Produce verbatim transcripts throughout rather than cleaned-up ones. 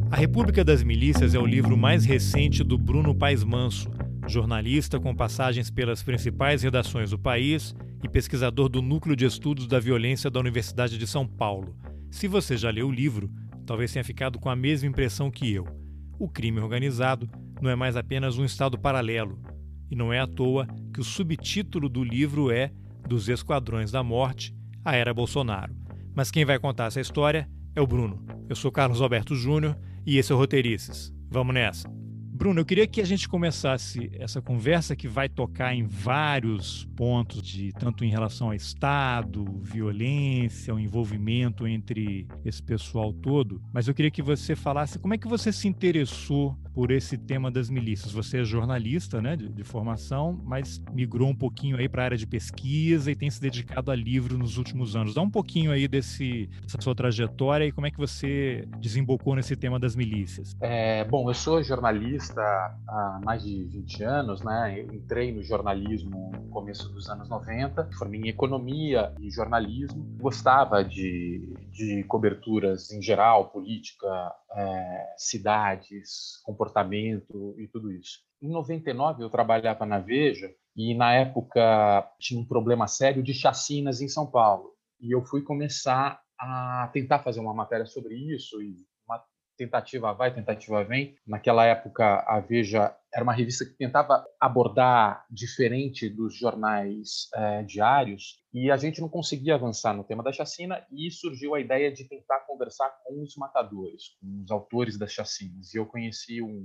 A República das Milícias é o livro mais recente do Bruno Paes Manso, jornalista com passagens pelas principais redações do país e pesquisador do Núcleo de Estudos da Violência da Universidade de São Paulo. Se você já leu o livro, talvez tenha ficado com a mesma impressão que eu. O crime organizado não é mais apenas um estado paralelo. E não é à toa que o subtítulo do livro é Dos Esquadrões da Morte, a Era Bolsonaro. Mas quem vai contar essa história é o Bruno. Eu sou Carlos Alberto Júnior e esse é o Roteirices. Vamos nessa! Bruno, eu queria que a gente começasse essa conversa que vai tocar em vários pontos, de tanto em relação ao Estado, violência, o envolvimento entre esse pessoal todo, mas eu queria que você falasse como é que você se interessou por esse tema das milícias. Você é jornalista, né, de, de formação, mas migrou um pouquinho aí para a área de pesquisa e tem se dedicado a livro nos últimos anos. Dá um pouquinho aí desse, dessa sua trajetória e como é que você desembocou nesse tema das milícias. É, bom, eu sou jornalista há mais de vinte anos, né? Eu entrei no jornalismo no começo dos anos noventa, formei em economia e jornalismo. Gostava de, de coberturas em geral, política, é, cidades, comportamento e tudo isso. Em noventa e nove eu trabalhava na Veja e na época tinha um problema sério de chacinas em São Paulo. E eu fui começar a tentar fazer uma matéria sobre isso e uma tentativa vai, tentativa vem. Naquela época, a Veja era uma revista que tentava abordar diferente dos jornais é, diários e a gente não conseguia avançar no tema da chacina e surgiu a ideia de tentar conversar com os matadores, com os autores das chacinas. E eu conheci um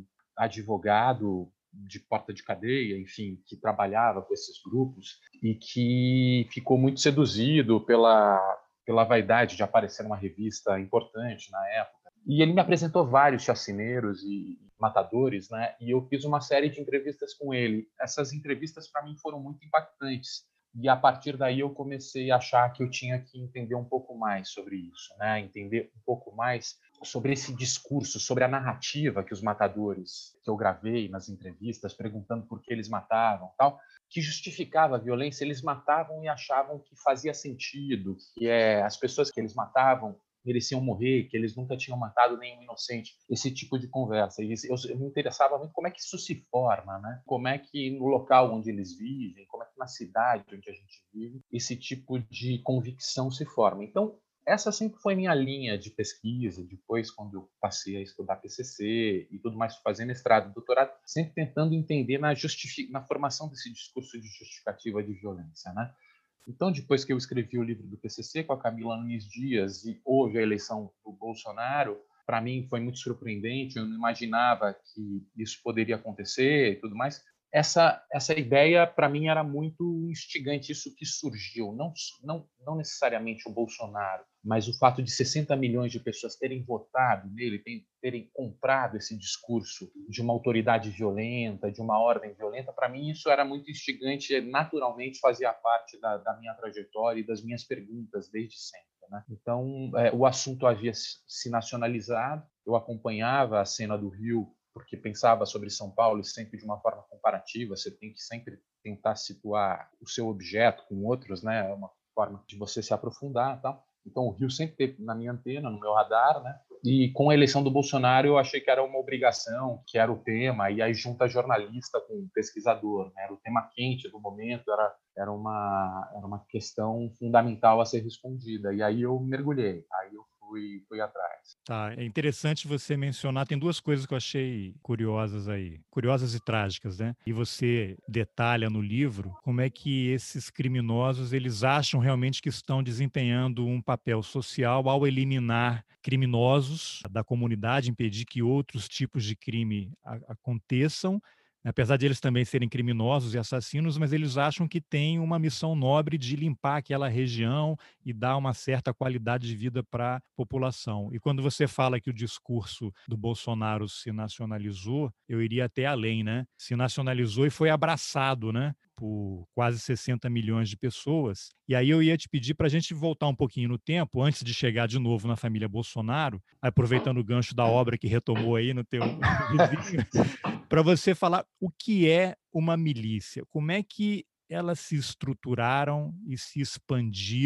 advogado de porta de cadeia, enfim, que trabalhava com esses grupos e que ficou muito seduzido pela, pela vaidade de aparecer numa revista importante na época. E ele me apresentou vários chacineiros e matadores, né? E eu fiz uma série de entrevistas com ele. Essas entrevistas, para mim, foram muito impactantes. E, a partir daí, eu comecei a achar que eu tinha que entender um pouco mais sobre isso, né? Entender um pouco mais sobre esse discurso, sobre a narrativa que os matadores, que eu gravei nas entrevistas, perguntando por que eles matavam, tal, que justificava a violência. Eles matavam e achavam que fazia sentido, que é, as pessoas que eles matavam mereciam morrer, que eles nunca tinham matado nenhum inocente, esse tipo de conversa. E eu, eu me interessava muito como é que isso se forma, né? Como é que no local onde eles vivem, como é que na cidade onde a gente vive, esse tipo de convicção se forma. Então, essa sempre foi minha linha de pesquisa. Depois, quando eu passei a estudar P C C e tudo mais, fazendo mestrado, doutorado, sempre tentando entender na, justific... na formação desse discurso de justificativa de violência, né? Então, depois que eu escrevi o livro do P C C com a Camila Nunes Dias e houve a eleição do Bolsonaro, para mim foi muito surpreendente, eu não imaginava que isso poderia acontecer e tudo mais. Essa, essa ideia, para mim, era muito instigante, isso que surgiu, não, não, não necessariamente o Bolsonaro, mas o fato de sessenta milhões de pessoas terem votado nele, terem, terem comprado esse discurso de uma autoridade violenta, de uma ordem violenta, para mim isso era muito instigante, naturalmente fazia parte da, da minha trajetória e das minhas perguntas desde sempre. Né? Então, é, o assunto havia se nacionalizado, eu acompanhava a cena do Rio, porque pensava sobre São Paulo sempre de uma forma comparativa, você tem que sempre tentar situar o seu objeto com outros, né? É uma forma de você se aprofundar e tal. Então, o Rio sempre teve na minha antena, no meu radar, né? E com a eleição do Bolsonaro, eu achei que era uma obrigação, que era o tema, e aí junta jornalista com pesquisador, né? Era o tema quente do momento, era, era, uma, era uma questão fundamental a ser respondida. E aí eu mergulhei, aí eu fui, fui atrás. Tá, é interessante você mencionar, tem duas coisas que eu achei curiosas aí, curiosas e trágicas, né? E você detalha no livro como é que esses criminosos, eles acham realmente que estão desempenhando um papel social ao eliminar criminosos da comunidade, impedir que outros tipos de crime a- aconteçam, apesar de eles também serem criminosos e assassinos, mas eles acham que têm uma missão nobre de limpar aquela região e dar uma certa qualidade de vida para a população. E quando você fala que o discurso do Bolsonaro se nacionalizou, eu iria até além, né? Se nacionalizou e foi abraçado, né? Por quase sessenta milhões de pessoas. E aí eu ia te pedir para a gente voltar um pouquinho no tempo, antes de chegar de novo na família Bolsonaro, aproveitando o gancho da obra que retomou aí no teu vizinho, para você falar o que é uma milícia, como é que elas se estruturaram e se expandiram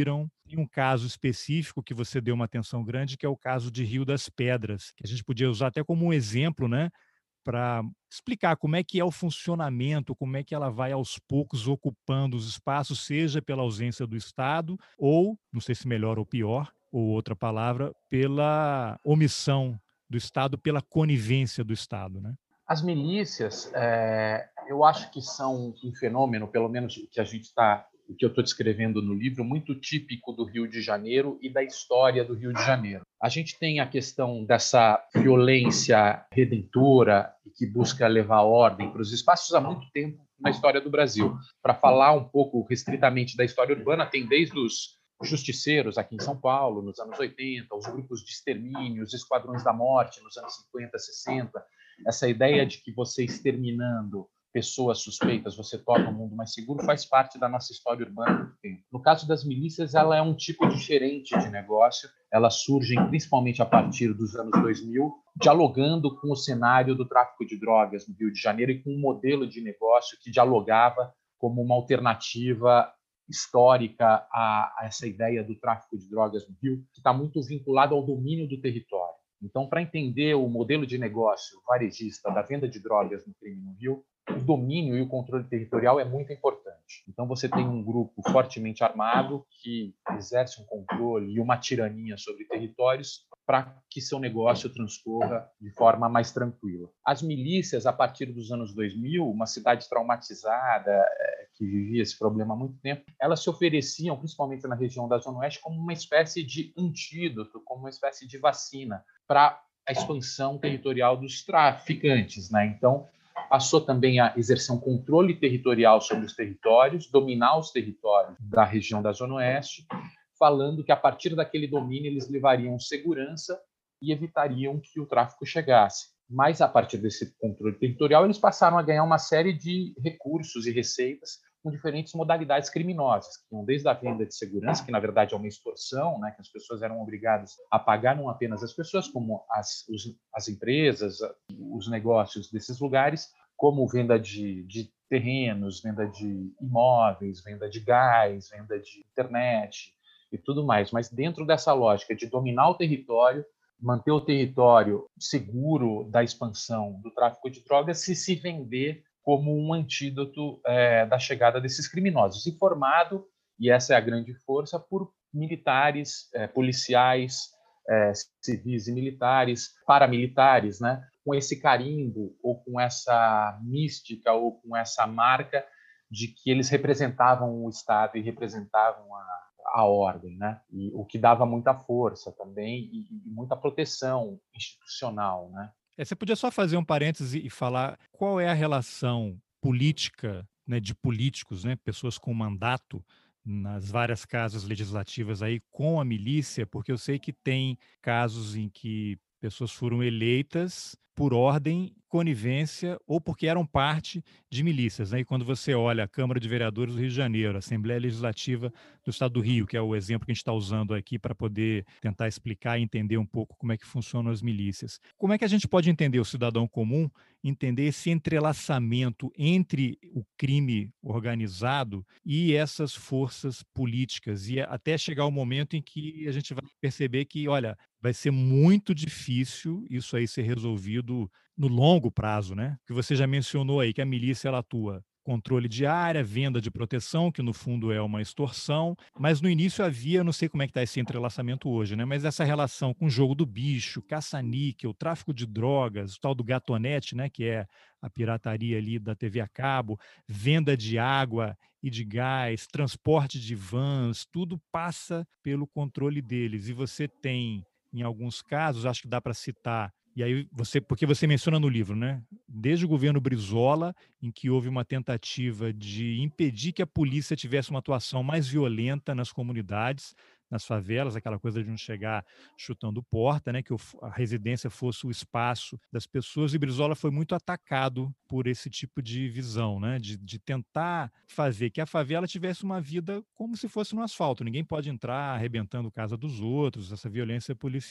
Tem um caso específico que você deu uma atenção grande, que é o caso de Rio das Pedras, que a gente podia usar até como um exemplo, né, para explicar como é que é o funcionamento, como é que ela vai aos poucos ocupando os espaços, seja pela ausência do Estado ou, não sei se melhor ou pior, ou outra palavra, pela omissão do Estado, pela conivência do Estado, né? As milícias, é, eu acho que são um fenômeno, pelo menos o que a gente está, o que eu estou descrevendo no livro, muito típico do Rio de Janeiro e da história do Rio de Janeiro. A gente tem a questão dessa violência redentora e que busca levar ordem para os espaços há muito tempo na história do Brasil. Para falar um pouco restritamente da história urbana, tem desde os justiceiros aqui em São Paulo, nos anos oitenta, os grupos de extermínio, os esquadrões da morte nos anos cinquenta, sessenta, essa ideia de que você exterminando pessoas suspeitas, você torna o mundo mais seguro, faz parte da nossa história urbana há muito tempo. No caso das milícias, ela é um tipo diferente de negócio. Elas surgem principalmente a partir dos anos dois mil, dialogando com o cenário do tráfico de drogas no Rio de Janeiro e com um modelo de negócio que dialogava como uma alternativa histórica a, a essa ideia do tráfico de drogas no Rio, que está muito vinculado ao domínio do território. Então, para entender o modelo de negócio varejista da venda de drogas no crime no Rio, o domínio e o controle territorial é muito importante. Então, você tem um grupo fortemente armado que exerce um controle e uma tirania sobre territórios para que seu negócio transcorra de forma mais tranquila. As milícias, a partir dos anos dois mil, uma cidade traumatizada, que vivia esse problema há muito tempo, elas se ofereciam, principalmente na região da Zona Oeste, como uma espécie de antídoto, como uma espécie de vacina para a expansão territorial dos traficantes, né? Então, passou também a exercer um controle territorial sobre os territórios, dominar os territórios da região da Zona Oeste, falando que a partir daquele domínio eles levariam segurança e evitariam que o tráfico chegasse. Mas a partir desse controle territorial eles passaram a ganhar uma série de recursos e receitas com diferentes modalidades criminosas, que iam desde a venda de segurança, que na verdade é uma extorsão, né, que as pessoas eram obrigadas a pagar não apenas as pessoas, como as, os, as empresas, os negócios desses lugares, como venda de, de terrenos, venda de imóveis, venda de gás, venda de internet e tudo mais. Mas dentro dessa lógica de dominar o território, manter o território seguro da expansão do tráfico de drogas e se vender como um antídoto é, da chegada desses criminosos, informado, e essa é a grande força, por militares, é, policiais, é, civis e militares, paramilitares, né? Com esse carimbo ou com essa mística ou com essa marca de que eles representavam o Estado e representavam a, a ordem, né? E o que dava muita força também e, e muita proteção institucional, né? É, você podia só fazer um parêntese e falar qual é a relação política, né, de políticos, né, pessoas com mandato nas várias casas legislativas aí com a milícia, porque eu sei que tem casos em que pessoas foram eleitas por ordem, conivência ou porque eram parte de milícias, né? E quando você olha a Câmara de Vereadores do Rio de Janeiro, a Assembleia Legislativa do Estado do Rio, que é o exemplo que a gente está usando aqui para poder tentar explicar e entender um pouco como é que funcionam as milícias. Como é que a gente pode entender, o cidadão comum, entender esse entrelaçamento entre o crime organizado e essas forças políticas, e até chegar o momento em que a gente vai perceber que, olha, vai ser muito difícil isso aí ser resolvido no longo prazo, né? Que você já mencionou aí que a milícia ela atua controle de área, venda de proteção, que no fundo é uma extorsão, mas no início havia, não sei como é que está esse entrelaçamento hoje, né? Mas essa relação com o jogo do bicho, caça-níquel, tráfico de drogas, o tal do gatonete, né? Que é a pirataria ali da T V a cabo, venda de água e de gás, transporte de vans, tudo passa pelo controle deles. E você tem, em alguns casos, acho que dá para citar, e aí você, porque você menciona no livro, né? Desde o governo Brizola, em que houve uma tentativa de impedir que a polícia tivesse uma atuação mais violenta nas comunidades, nas favelas, aquela coisa de não chegar chutando porta, né? Que a residência fosse o espaço das pessoas, e Brizola foi muito atacado por esse tipo de visão, né? De, de tentar fazer que a favela tivesse uma vida como se fosse no asfalto. Ninguém pode entrar arrebentando casa dos outros, essa violência policial.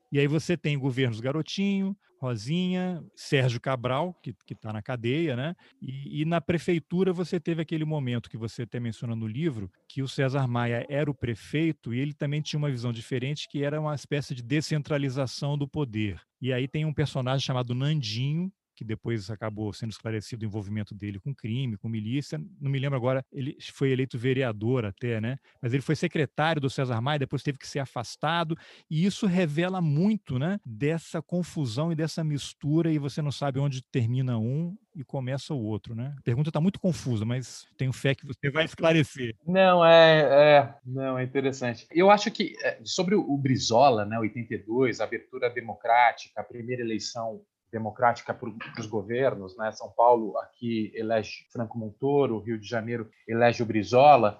E aí você tem governos Garotinho, Rosinha, Sérgio Cabral, que está na cadeia, né? E, e na prefeitura você teve aquele momento que você até menciona no livro, que o César Maia era o prefeito e ele também tinha uma visão diferente, que era uma espécie de descentralização do poder. E aí tem um personagem chamado Nandinho, que depois acabou sendo esclarecido o envolvimento dele com crime, com milícia. Não me lembro agora, ele foi eleito vereador até, né? Mas ele foi secretário do César Maia, depois teve que ser afastado, e isso revela muito, né, dessa confusão e dessa mistura, e você não sabe onde termina um e começa o outro, né? A pergunta está muito confusa, mas tenho fé que você vai esclarecer. Não, é, é, não, é interessante. Eu acho que é, sobre o, o Brizola, né, oitenta e dois, a abertura democrática, a primeira eleição democrática para os governos, né? São Paulo aqui elege Franco Montoro, Rio de Janeiro elege o Brizola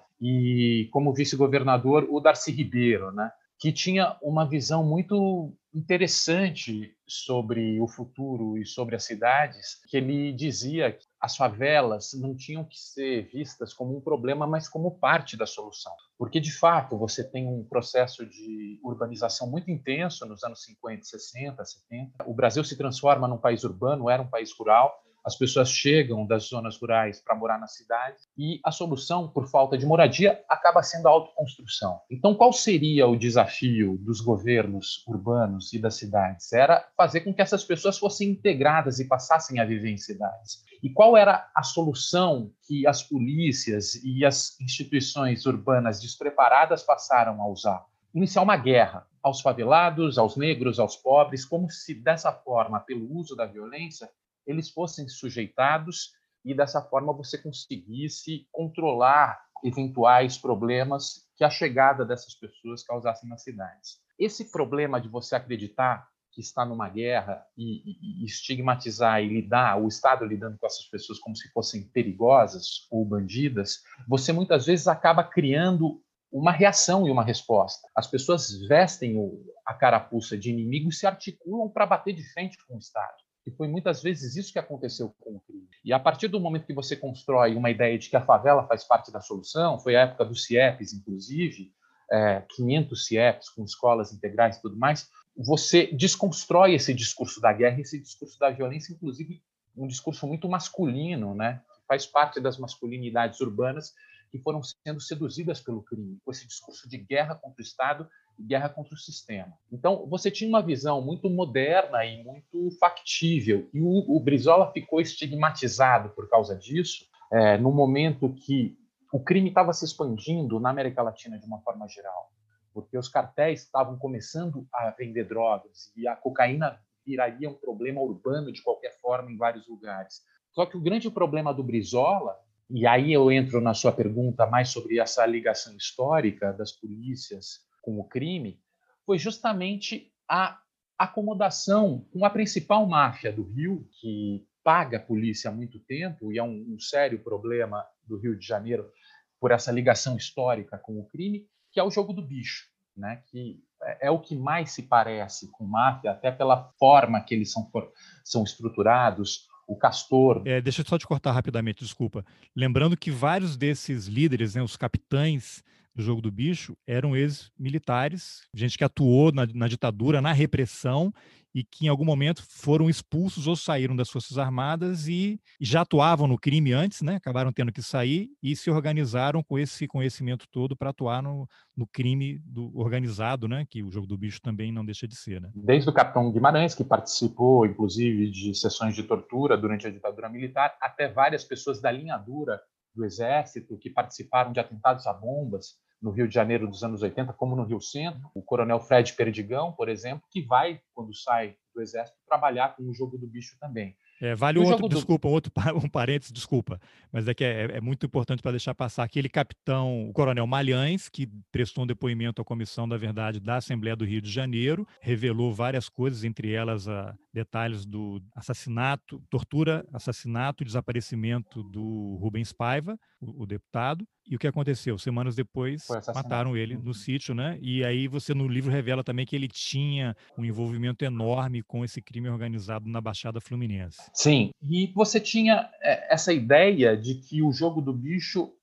e como vice-governador o Darcy Ribeiro, né? Que tinha uma visão muito interessante sobre o futuro e sobre as cidades, que ele dizia que as favelas não tinham que ser vistas como um problema, mas como parte da solução. Porque, de fato, você tem um processo de urbanização muito intenso nos anos cinquenta, sessenta, setenta. O Brasil se transforma num país urbano, era um país rural, as pessoas chegam das zonas rurais para morar na cidade e a solução, por falta de moradia, acaba sendo a autoconstrução. Então, qual seria o desafio dos governos urbanos e das cidades? Era fazer com que essas pessoas fossem integradas e passassem a viver em cidades. E qual era a solução que as polícias e as instituições urbanas despreparadas passaram a usar? Iniciar uma guerra aos favelados, aos negros, aos pobres, como se dessa forma, pelo uso da violência, eles fossem sujeitados e dessa forma você conseguisse controlar eventuais problemas que a chegada dessas pessoas causassem nas cidades. Esse problema de você acreditar que está numa guerra e, e, e estigmatizar e lidar, o Estado lidando com essas pessoas como se fossem perigosas ou bandidas, você muitas vezes acaba criando uma reação e uma resposta. As pessoas vestem o, a carapuça de inimigo e se articulam para bater de frente com o Estado. E foi muitas vezes isso que aconteceu com o crime. E a partir do momento que você constrói uma ideia de que a favela faz parte da solução, foi a época dos CIEPs, inclusive, é, quinhentos CIEPs com escolas integrais e tudo mais, você desconstrói esse discurso da guerra, esse discurso da violência, inclusive um discurso muito masculino, né? Que faz parte das masculinidades urbanas que foram sendo seduzidas pelo crime, com esse discurso de guerra contra o Estado e guerra contra o sistema. Então, você tinha uma visão muito moderna e muito factível, e o, o Brizola ficou estigmatizado por causa disso, é, no momento que o crime estava se expandindo na América Latina de uma forma geral, porque os cartéis estavam começando a vender drogas e a cocaína viraria um problema urbano de qualquer forma em vários lugares. Só que o grande problema do Brizola, e aí eu entro na sua pergunta mais sobre essa ligação histórica das polícias com o crime, foi justamente a acomodação com a principal máfia do Rio, que paga a polícia há muito tempo, e é um, um sério problema do Rio de Janeiro por essa ligação histórica com o crime, que é o jogo do bicho, né? Que é, é o que mais se parece com máfia, até pela forma que eles são, são estruturados. O Castor. É, deixa eu só te cortar rapidamente, desculpa. Lembrando que vários desses líderes, né, os capitães do jogo do bicho, eram ex-militares, gente que atuou na, na ditadura, na repressão, e que em algum momento foram expulsos ou saíram das Forças Armadas e já atuavam no crime antes, né? Acabaram tendo que sair e se organizaram com esse conhecimento todo para atuar no, no crime do organizado, né? Que o jogo do bicho também não deixa de ser, né? Desde o capitão Guimarães, que participou, inclusive, de sessões de tortura durante a ditadura militar, até várias pessoas da linha dura do Exército que participaram de atentados a bombas no Rio de Janeiro dos anos oitenta, como no Rio Centro. O coronel Fred Perdigão, por exemplo, que vai, quando sai do Exército, trabalhar com o jogo do bicho também. É, vale um outro, desculpa, do... um outro um parênteses, desculpa, mas é que é, é muito importante para deixar passar aquele capitão, o coronel Malhães, que prestou um depoimento à Comissão da Verdade da Assembleia do Rio de Janeiro, revelou várias coisas, entre elas a, detalhes do assassinato, tortura, assassinato e desaparecimento do Rubens Paiva, o, o deputado. E o que aconteceu? Semanas depois, mataram ele no sítio, né? E aí você no livro revela também que ele tinha um envolvimento enorme com esse crime organizado na Baixada Fluminense. Sim, e você tinha essa ideia de que o jogo do bicho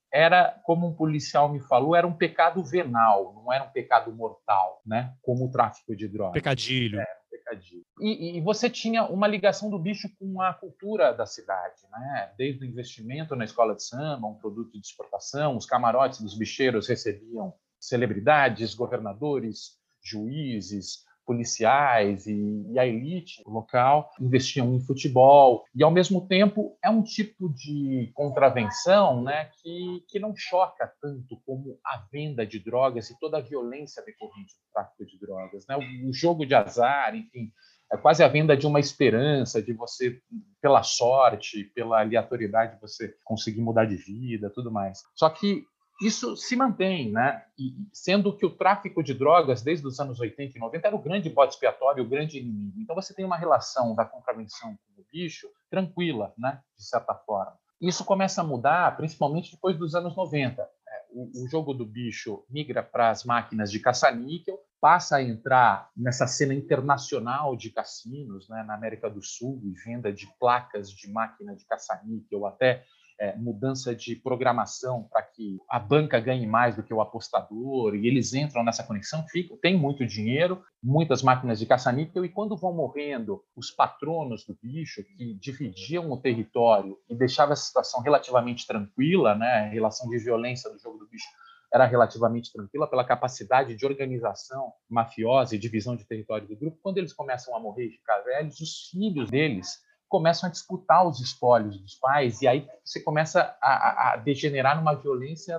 era, como um policial me falou, era um pecado venal, não era um pecado mortal, né? Como o tráfico de drogas. Pecadilho. É, pecadilho. E, e você tinha uma ligação do bicho com a cultura da cidade, né? Desde o investimento na escola de samba, um produto de exportação, os camarotes dos bicheiros recebiam celebridades, governadores, juízes, policiais e, e a elite local investiam em futebol. E, ao mesmo tempo, é um tipo de contravenção, né, que, que não choca tanto como a venda de drogas e toda a violência decorrente do tráfico de drogas. Né? O, o jogo de azar, enfim, é quase a venda de uma esperança, de você, pela sorte, pela aleatoriedade, você conseguir mudar de vida, tudo mais. Só que isso se mantém, né? E, sendo que o tráfico de drogas, desde os anos oitenta e noventa, era o grande bode expiatório, o grande inimigo. Então, você tem uma relação da contravenção com o bicho tranquila, né? De certa forma. Isso começa a mudar, principalmente depois dos anos noventa. O, o jogo do bicho migra para as máquinas de caça-níquel, passa a entrar nessa cena internacional de cassinos, né? Na América do Sul, e venda de placas de máquina de caça-níquel, até É, mudança de programação para que a banca ganhe mais do que o apostador, e eles entram nessa conexão, ficam, tem muito dinheiro, muitas máquinas de caça-níquel, e quando vão morrendo os patronos do bicho, que dividiam o território e deixavam a situação relativamente tranquila, né, a relação de violência do jogo do bicho era relativamente tranquila pela capacidade de organização mafiosa e divisão de território do grupo, quando eles começam a morrer e ficar velhos, os filhos deles começam a disputar os espólios dos pais, e aí você começa a, a degenerar numa violência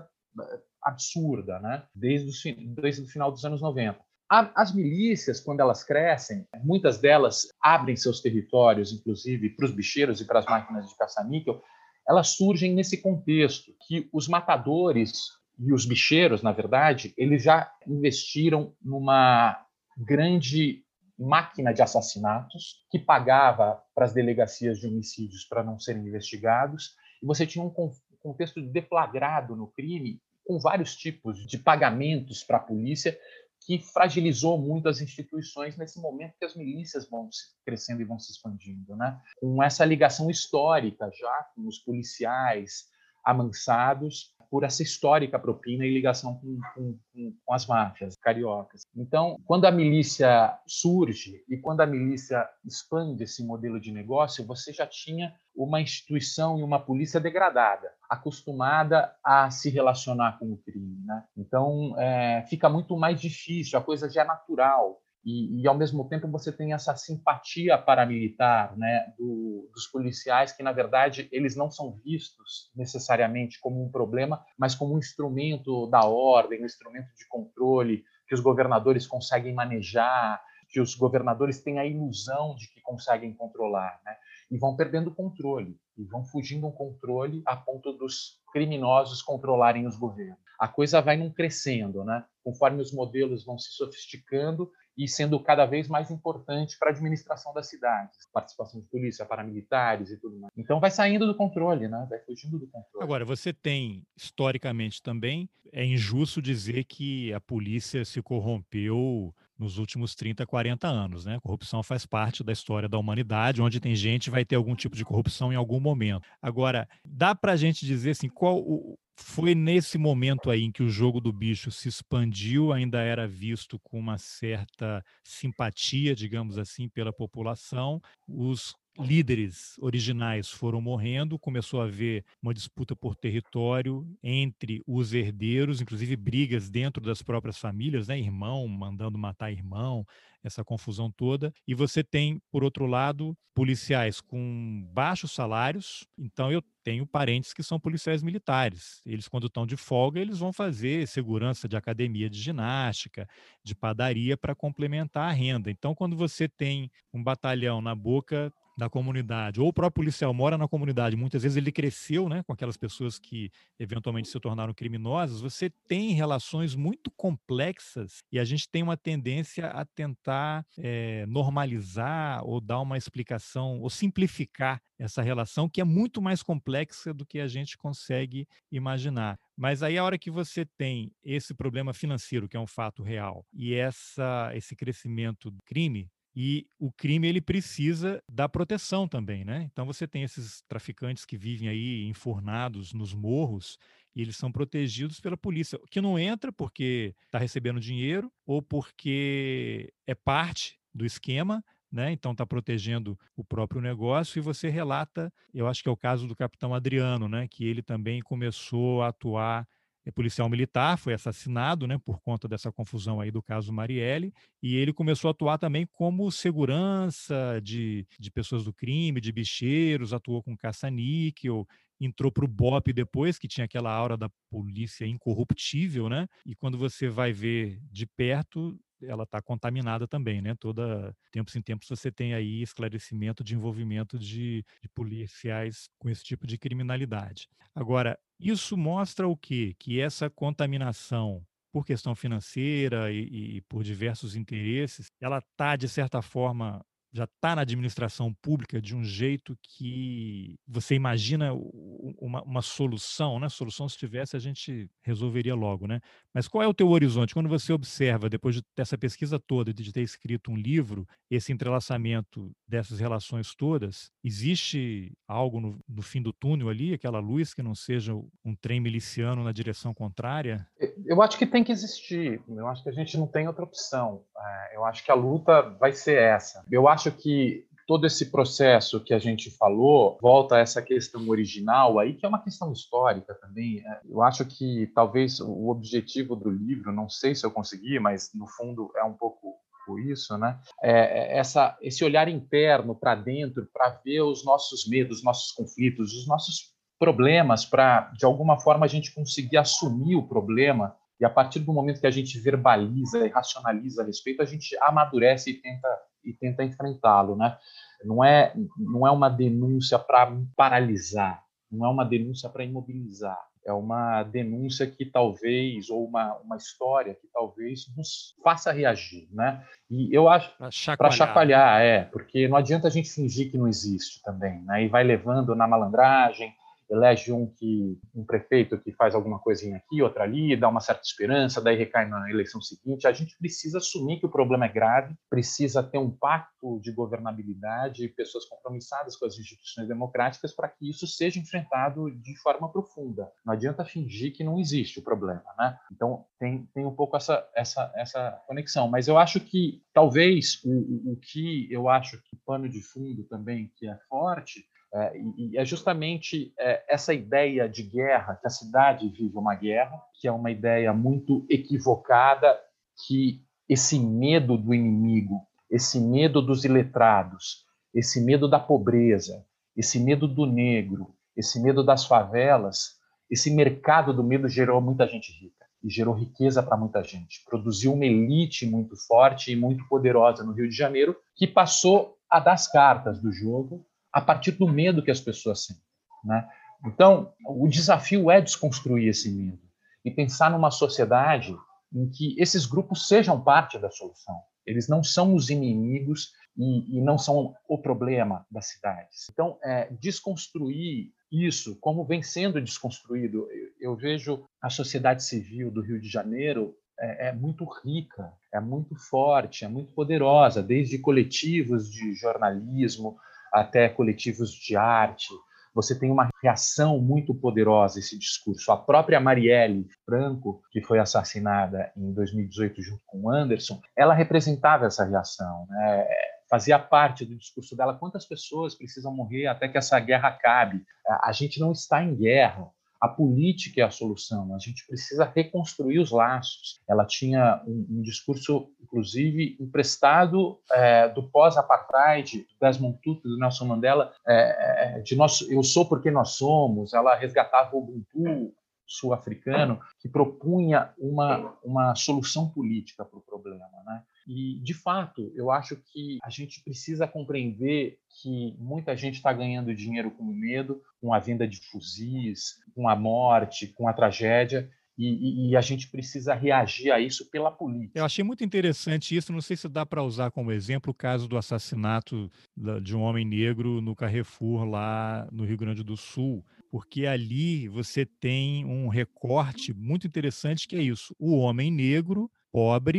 absurda, né? Desde o, desde o final dos anos noventa. As milícias, quando elas crescem, muitas delas abrem seus territórios, inclusive para os bicheiros e para as máquinas de caça-níquel, elas surgem nesse contexto, que os matadores e os bicheiros, na verdade, eles já investiram numa grande máquina de assassinatos que pagava para as delegacias de homicídios para não serem investigados, e você tinha um contexto deflagrado no crime com vários tipos de pagamentos para a polícia, que fragilizou muito as instituições nesse momento que as milícias vão crescendo e vão se expandindo, né? Com essa ligação histórica já com os policiais amansados por essa histórica propina e ligação com, com, com as máfias cariocas. Então, quando a milícia surge e quando a milícia expande esse modelo de negócio, você já tinha uma instituição e uma polícia degradada, acostumada a se relacionar com o crime, né? Então, é, fica muito mais difícil, a coisa já é natural. E, e, ao mesmo tempo, você tem essa simpatia paramilitar, né, do, dos policiais, que, na verdade, eles não são vistos necessariamente como um problema, mas como um instrumento da ordem, um instrumento de controle que os governadores conseguem manejar, que os governadores têm a ilusão de que conseguem controlar, né? E vão perdendo o controle, e vão fugindo do controle a ponto dos criminosos controlarem os governos. A coisa vai num crescendo, né? Conforme os modelos vão se sofisticando e sendo cada vez mais importante para a administração das cidades, participação de polícia, paramilitares e tudo mais. Então vai saindo do controle, né? Vai fugindo do controle. Agora, você tem, historicamente também, é injusto dizer que a polícia se corrompeu nos últimos trinta, quarenta anos, né? Corrupção faz parte da história da humanidade, onde tem gente vai ter algum tipo de corrupção em algum momento. Agora, dá para a gente dizer assim, qual o, foi nesse momento aí em que o jogo do bicho se expandiu, ainda era visto com uma certa simpatia, digamos assim, pela população, os líderes originais foram morrendo, começou a haver uma disputa por território entre os herdeiros, inclusive brigas dentro das próprias famílias, né? Irmão mandando matar irmão, essa confusão toda. E você tem, por outro lado, policiais com baixos salários. Então, eu tenho parentes que são policiais militares. Eles, quando estão de folga, eles vão fazer segurança de academia de ginástica, de padaria, para complementar a renda. Então, quando você tem um batalhão na boca da comunidade, ou o próprio policial mora na comunidade, muitas vezes ele cresceu, né, com aquelas pessoas que eventualmente se tornaram criminosas, você tem relações muito complexas e a gente tem uma tendência a tentar é, normalizar ou dar uma explicação ou simplificar essa relação que é muito mais complexa do que a gente consegue imaginar. Mas aí a hora que você tem esse problema financeiro, que é um fato real, e essa, esse crescimento do crime, e o crime ele precisa da proteção também, né? Então você tem esses traficantes que vivem aí enfurnados nos morros e eles são protegidos pela polícia, que não entra porque está recebendo dinheiro ou porque é parte do esquema, né? Então está protegendo o próprio negócio. E você relata, eu acho que é o caso do capitão Adriano, né? Que ele também começou a atuar, é policial militar, foi assassinado, né, por conta dessa confusão aí do caso Marielle, e ele começou a atuar também como segurança de, de pessoas do crime, de bicheiros, atuou com caça-níquel, entrou para o BOPE depois, que tinha aquela aura da polícia incorruptível, né? E quando você vai ver de perto, ela está contaminada também, né? Toda tempos em tempos você tem aí esclarecimento de envolvimento de, de policiais com esse tipo de criminalidade. Agora, isso mostra o quê? Que essa contaminação por questão financeira e, e por diversos interesses, ela está, de certa forma, já está na administração pública de um jeito que você imagina uma, uma solução, né? Solução, se tivesse, a gente resolveria logo, né? Mas qual é o teu horizonte? Quando você observa, depois de, dessa pesquisa toda, de ter escrito um livro, esse entrelaçamento dessas relações todas, existe algo no, no fim do túnel ali, aquela luz que não seja um trem miliciano na direção contrária? Eu acho que tem que existir. Eu acho que a gente não tem outra opção. Eu acho que a luta vai ser essa. Eu acho que todo esse processo que a gente falou volta a essa questão original aí, que é uma questão histórica também. Eu acho que talvez o objetivo do livro, não sei se eu consegui, mas no fundo é um pouco isso, né? É essa, esse olhar interno para dentro, para ver os nossos medos, os nossos conflitos, os nossos problemas, para de alguma forma a gente conseguir assumir o problema, e a partir do momento que a gente verbaliza e racionaliza a respeito, a gente amadurece e tenta e tenta enfrentá-lo, né? Não é não é uma denúncia para paralisar, não é uma denúncia para imobilizar. É uma denúncia que talvez, ou uma, uma história que talvez nos faça reagir, né? E eu acho, Para para chacoalhar, né? chacoalhar, é, porque não adianta a gente fingir que não existe também, né? E vai levando na malandragem, elege um que um prefeito que faz alguma coisinha aqui, outra ali, dá uma certa esperança, daí recai na eleição seguinte. A gente precisa assumir que o problema é grave, precisa ter um pacto de governabilidade, pessoas compromissadas com as instituições democráticas para que isso seja enfrentado de forma profunda. Não adianta fingir que não existe o problema, né? Então tem, tem um pouco essa, essa, essa conexão. Mas eu acho que talvez o, o que eu acho que pano de fundo também que é forte É, e é justamente é, essa ideia de guerra, que a cidade vive uma guerra, que é uma ideia muito equivocada, que esse medo do inimigo, esse medo dos iletrados, esse medo da pobreza, esse medo do negro, esse medo das favelas, esse mercado do medo gerou muita gente rica e gerou riqueza para muita gente, produziu uma elite muito forte e muito poderosa no Rio de Janeiro, que passou a dar as cartas do jogo a partir do medo que as pessoas sentem, né? Então, o desafio é desconstruir esse medo e pensar numa sociedade em que esses grupos sejam parte da solução. Eles não são os inimigos e, e não são o problema das cidades. Então, é, desconstruir isso, como vem sendo desconstruído, eu, eu vejo a sociedade civil do Rio de Janeiro é, é muito rica, é muito forte, é muito poderosa, desde coletivos de jornalismo até coletivos de arte. Você tem uma reação muito poderosa a esse discurso. A própria Marielle Franco, que foi assassinada em dois mil e dezoito junto com o Anderson, ela representava essa reação, né? Fazia parte do discurso dela. Quantas pessoas precisam morrer até que essa guerra acabe? A gente não está em guerra. A política é a solução. A gente precisa reconstruir os laços. Ela tinha um, um discurso, inclusive, emprestado é, do pós-apartheid, do Desmond Tutu, do Nelson Mandela, é, de nós, eu sou porque nós somos. Ela resgatava o Ubuntu sul-africano, que propunha uma, uma solução política para o problema, né? E, de fato, eu acho que a gente precisa compreender que muita gente está ganhando dinheiro com o medo, com a venda de fuzis, com a morte, com a tragédia, e, e, e a gente precisa reagir a isso pela política. Eu achei muito interessante isso, não sei se dá para usar como exemplo o caso do assassinato de um homem negro no Carrefour, lá no Rio Grande do Sul, porque ali você tem um recorte muito interessante que é isso, o homem negro, pobre,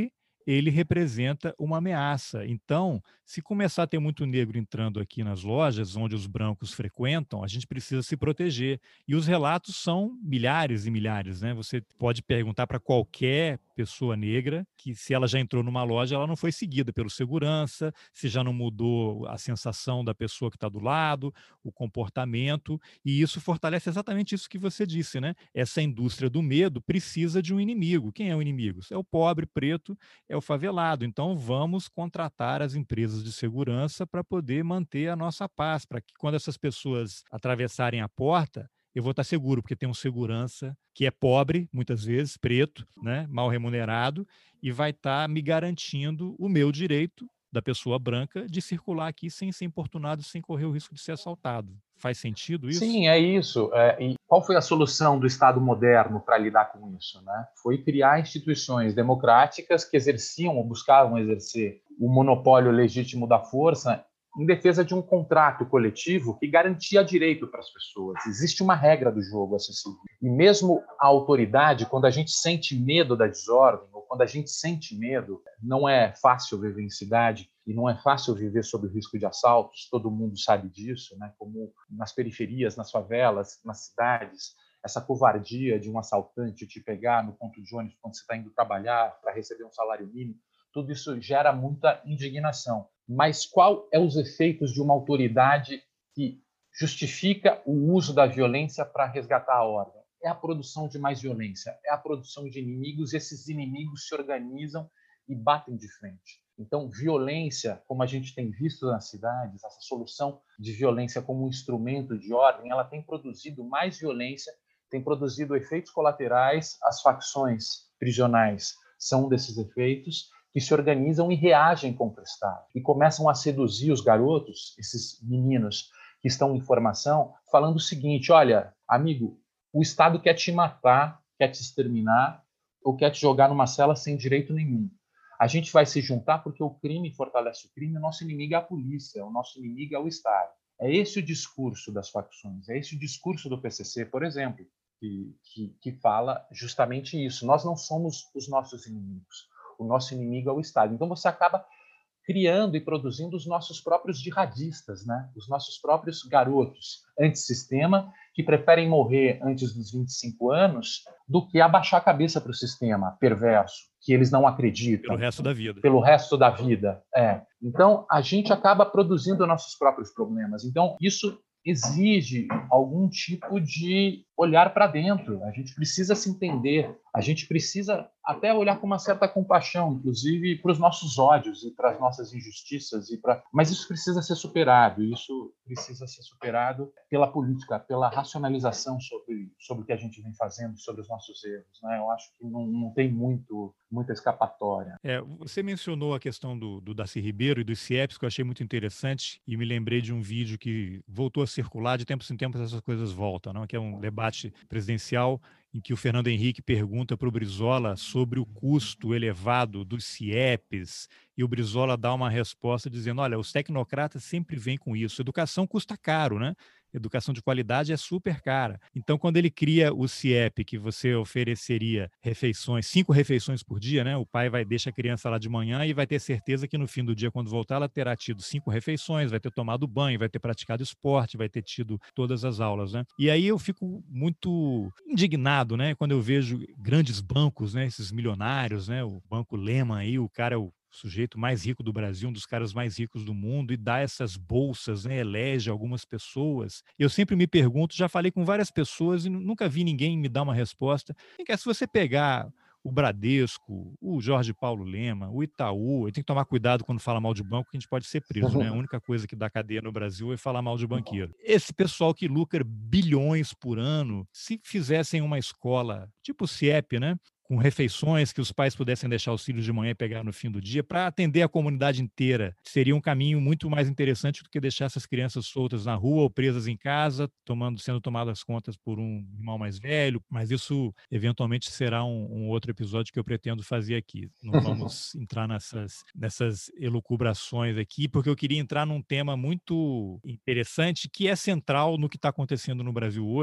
ele representa uma ameaça. Então, se começar a ter muito negro entrando aqui nas lojas, onde os brancos frequentam, a gente precisa se proteger. E os relatos são milhares e milhares, né? Você pode perguntar para qualquer pessoa negra que se ela já entrou numa loja, ela não foi seguida pelo segurança, se já não mudou a sensação da pessoa que está do lado, o comportamento, e isso fortalece exatamente isso que você disse, né? Essa indústria do medo precisa de um inimigo. Quem é o inimigo? É o pobre, preto, é o favelado. Então vamos contratar as empresas de segurança para poder manter a nossa paz, para que quando essas pessoas atravessarem a porta, eu vou estar seguro, porque tem um segurança que é pobre, muitas vezes, preto, né, mal remunerado, e vai estar me garantindo o meu direito da pessoa branca de circular aqui sem ser importunado, sem correr o risco de ser assaltado. Faz sentido isso? Sim, é isso. É, e qual foi a solução do Estado moderno para lidar com isso, né? Foi criar instituições democráticas que exerciam ou buscavam exercer o monopólio legítimo da força em defesa de um contrato coletivo que garantia direito para as pessoas. Existe uma regra do jogo a ser seguida. E mesmo a autoridade, quando a gente sente medo da desordem, ou quando a gente sente medo, não é fácil viver em cidade e não é fácil viver sob o risco de assaltos, todo mundo sabe disso, né? Como nas periferias, nas favelas, nas cidades, essa covardia de um assaltante te pegar no ponto de ônibus quando você está indo trabalhar para receber um salário mínimo, tudo isso gera muita indignação. Mas qual é os efeitos de uma autoridade que justifica o uso da violência para resgatar a ordem? É a produção de mais violência, é a produção de inimigos, e esses inimigos se organizam e batem de frente. Então, violência, como a gente tem visto nas cidades, essa solução de violência como um instrumento de ordem, ela tem produzido mais violência, tem produzido efeitos colaterais, as facções prisionais são um desses efeitos, que se organizam e reagem contra o Estado. E começam a seduzir os garotos, esses meninos que estão em formação, falando o seguinte: olha, amigo, o Estado quer te matar, quer te exterminar, ou quer te jogar numa cela sem direito nenhum. A gente vai se juntar porque o crime fortalece o crime, o nosso inimigo é a polícia, o nosso inimigo é o Estado. É esse o discurso das facções, é esse o discurso do P C C, por exemplo, que, que, que fala justamente isso. Nós não somos os nossos inimigos. O nosso inimigo é o Estado. Então você acaba criando e produzindo os nossos próprios jihadistas, né? Os nossos próprios garotos antissistema que preferem morrer antes dos vinte e cinco anos do que abaixar a cabeça para o sistema perverso, que eles não acreditam. Pelo resto da vida. Pelo resto da vida, é. Então, a gente acaba produzindo nossos próprios problemas. Então, isso exige algum tipo de olhar para dentro. A gente precisa se entender, a gente precisa até olhar com uma certa compaixão, inclusive para os nossos ódios e para as nossas injustiças, e para... mas isso precisa ser superado, isso precisa ser superado pela política, pela racionalização sobre, sobre o que a gente vem fazendo, sobre os nossos erros, né? Eu acho que não, não tem muito, muita escapatória. É, você mencionou a questão do, do Darcy Ribeiro e dos CIEPs, que eu achei muito interessante, e me lembrei de um vídeo que voltou a circular, de tempos em tempos essas coisas voltam, não? Que é um debate presidencial em que o Fernando Henrique pergunta para o Brizola sobre o custo elevado dos CIEPs, e o Brizola dá uma resposta dizendo: olha, os tecnocratas sempre vêm com isso, educação custa caro, né? Educação de qualidade é super cara. Então, quando ele cria o CIEP, que você ofereceria refeições, cinco refeições por dia, né? O pai vai deixa a criança lá de manhã e vai ter certeza que no fim do dia, quando voltar, ela terá tido cinco refeições, vai ter tomado banho, vai ter praticado esporte, vai ter tido todas as aulas, né? E aí eu fico muito indignado, né? Quando eu vejo grandes bancos, né? Esses milionários, né? O Banco Lehman aí, o cara é o sujeito mais rico do Brasil, um dos caras mais ricos do mundo, e dá essas bolsas, né, elege algumas pessoas. Eu sempre me pergunto, já falei com várias pessoas e nunca vi ninguém me dar uma resposta. Se você pegar o Bradesco, o Jorge Paulo Lema, o Itaú, tem que tomar cuidado quando fala mal de banco, que a gente pode ser preso, né? A única coisa que dá cadeia no Brasil é falar mal de banqueiro. Esse pessoal que lucra bilhões por ano, se fizessem uma escola tipo o CIEP, né? Com refeições que os pais pudessem deixar os filhos de manhã e pegar no fim do dia, para atender a comunidade inteira. Seria um caminho muito mais interessante do que deixar essas crianças soltas na rua ou presas em casa, tomando, sendo tomadas contas por um irmão mais velho, mas isso eventualmente será um, um outro episódio que eu pretendo fazer aqui. Não vamos entrar nessas, nessas elucubrações aqui, porque eu queria entrar num tema muito interessante que é central no que está acontecendo no Brasil hoje,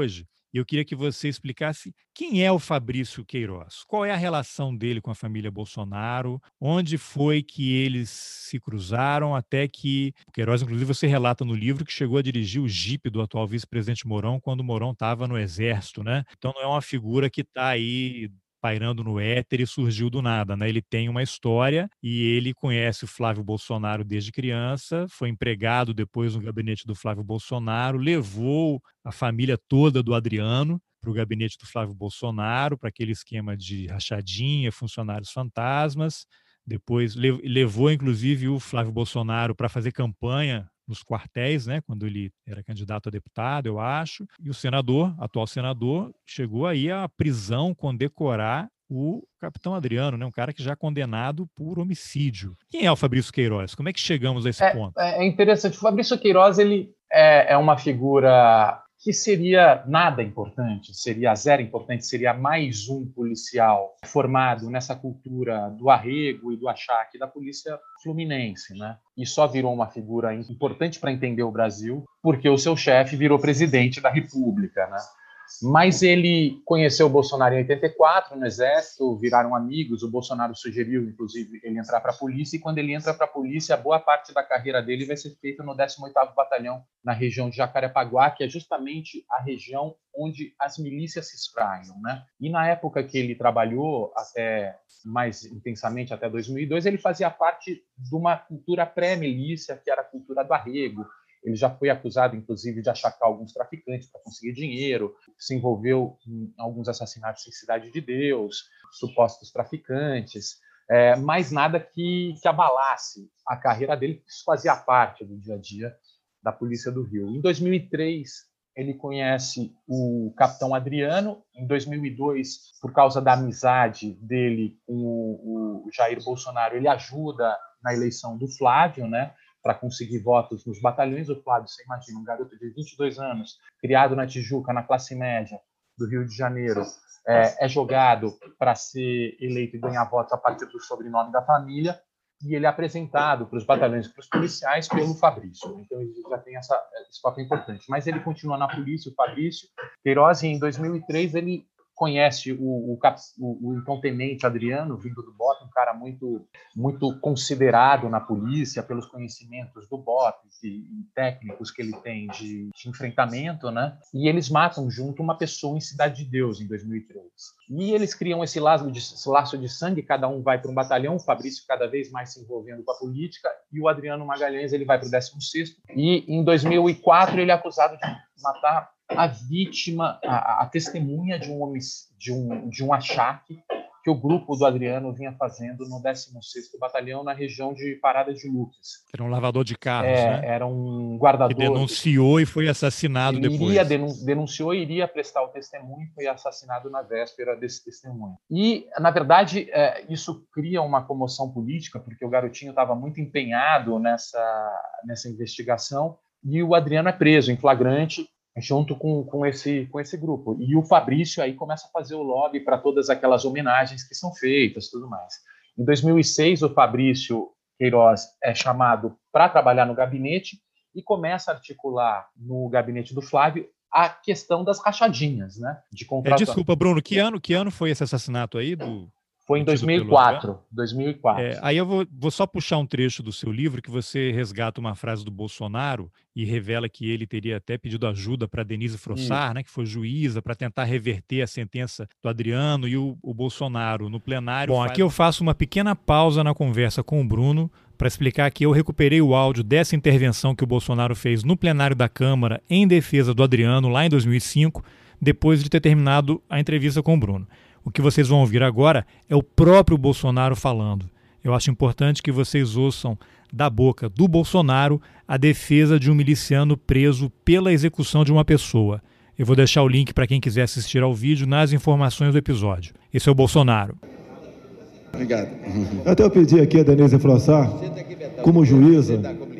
E eu queria que você explicasse quem é o Fabrício Queiroz, qual é a relação dele com a família Bolsonaro, onde foi que eles se cruzaram até que... O Queiroz, inclusive, você relata no livro que chegou a dirigir o Jeep do atual vice-presidente Mourão quando o Mourão estava no Exército, né? Então não é uma figura que está aí pairando no éter e surgiu do nada, né? Ele tem uma história e ele conhece o Flávio Bolsonaro desde criança, foi empregado depois no gabinete do Flávio Bolsonaro, levou a família toda do Adriano para o gabinete do Flávio Bolsonaro, para aquele esquema de rachadinha, funcionários fantasmas. Depois levou, inclusive, o Flávio Bolsonaro para fazer campanha nos quartéis, né, quando ele era candidato a deputado, eu acho. E o senador, atual senador, chegou aí à prisão condecorar o capitão Adriano, né, um cara que já é condenado por homicídio. Quem é o Fabrício Queiroz? Como é que chegamos a esse é, ponto? É interessante. O Fabrício Queiroz ele é, é uma figura que seria nada importante, seria zero importante, seria mais um policial formado nessa cultura do arrego e do achaque da polícia fluminense, né? E só virou uma figura importante para entender o Brasil porque o seu chefe virou presidente da República, né? Mas ele conheceu o Bolsonaro em oitenta e quatro no Exército, viraram amigos, o Bolsonaro sugeriu, inclusive, ele entrar para a polícia, e quando ele entra para a polícia, boa parte da carreira dele vai ser feita no décimo oitavo Batalhão, na região de Jacarepaguá, que é justamente a região onde as milícias se espraiam, né? E na época que ele trabalhou, até mais intensamente, até dois mil e dois, ele fazia parte de uma cultura pré-milícia, que era a cultura do arrego. Ele já foi acusado, inclusive, de achacar alguns traficantes para conseguir dinheiro, se envolveu em alguns assassinatos em Cidade de Deus, supostos traficantes, é, mas nada que, que abalasse a carreira dele, que isso fazia parte do dia a dia da Polícia do Rio. Em dois mil e três, ele conhece o capitão Adriano. Em dois mil e dois, por causa da amizade dele com o, o Jair Bolsonaro, ele ajuda na eleição do Flávio, né? Para conseguir votos nos batalhões. O Flávio, você imagina, um garoto de vinte e dois anos, criado na Tijuca, na classe média do Rio de Janeiro, é, é jogado para ser eleito e ganhar votos a partir do sobrenome da família, e ele é apresentado para os batalhões e para os policiais pelo Fabrício. Então, ele já tem essa, esse papel importante. Mas ele continua na polícia, o Fabrício Queiroz, e em dois mil e três ele conhece o, o, o, o então tenente Adriano, vindo do B O P, um cara muito, muito considerado na polícia pelos conhecimentos do B O P e, e técnicos que ele tem de, de enfrentamento, né? E eles matam junto uma pessoa em Cidade de Deus, em dois mil e três. E eles criam esse laço de, esse laço de sangue, cada um vai para um batalhão, o Fabrício cada vez mais se envolvendo com a política, e o Adriano Magalhães ele vai para o décimo sexto, e em dois mil e quatro ele é acusado de matar a vítima, a, a testemunha de um, de, um, de um achaque que o grupo do Adriano vinha fazendo no décimo sexto Batalhão, na região de Parada de Lucas. Era um lavador de carros, é, né? Era um guardador. Que denunciou e foi assassinado ele depois. Iria denun denunciou e iria prestar o testemunho e foi assassinado na véspera desse testemunho. E, na verdade, é, isso cria uma comoção política, porque o garotinho estava muito empenhado nessa, nessa investigação, e o Adriano é preso em flagrante, junto com, com, esse, com esse grupo. E o Fabrício aí começa a fazer o lobby para todas aquelas homenagens que são feitas, tudo mais. Em dois mil e seis, o Fabrício Queiroz é chamado para trabalhar no gabinete e começa a articular no gabinete do Flávio a questão das rachadinhas, né? De contrato... é, desculpa, Bruno, que ano, que ano foi esse assassinato aí do... Foi em dois mil e quatro. dois mil e quatro. É, aí eu vou, vou só puxar um trecho do seu livro que você resgata uma frase do Bolsonaro e revela que ele teria até pedido ajuda para Denise Frossard, né, que foi juíza, para tentar reverter a sentença do Adriano, e o, o Bolsonaro no plenário... Bom, faz... aqui eu faço uma pequena pausa na conversa com o Bruno para explicar que eu recuperei o áudio dessa intervenção que o Bolsonaro fez no plenário da Câmara em defesa do Adriano, lá em dois mil e cinco, depois de ter terminado a entrevista com o Bruno. O que vocês vão ouvir agora é o próprio Bolsonaro falando. Eu acho importante que vocês ouçam da boca do Bolsonaro a defesa de um miliciano preso pela execução de uma pessoa. Eu vou deixar o link para quem quiser assistir ao vídeo nas informações do episódio. Esse é o Bolsonaro. Obrigado. Até eu pedi aqui a Denise Frossard, como juíza,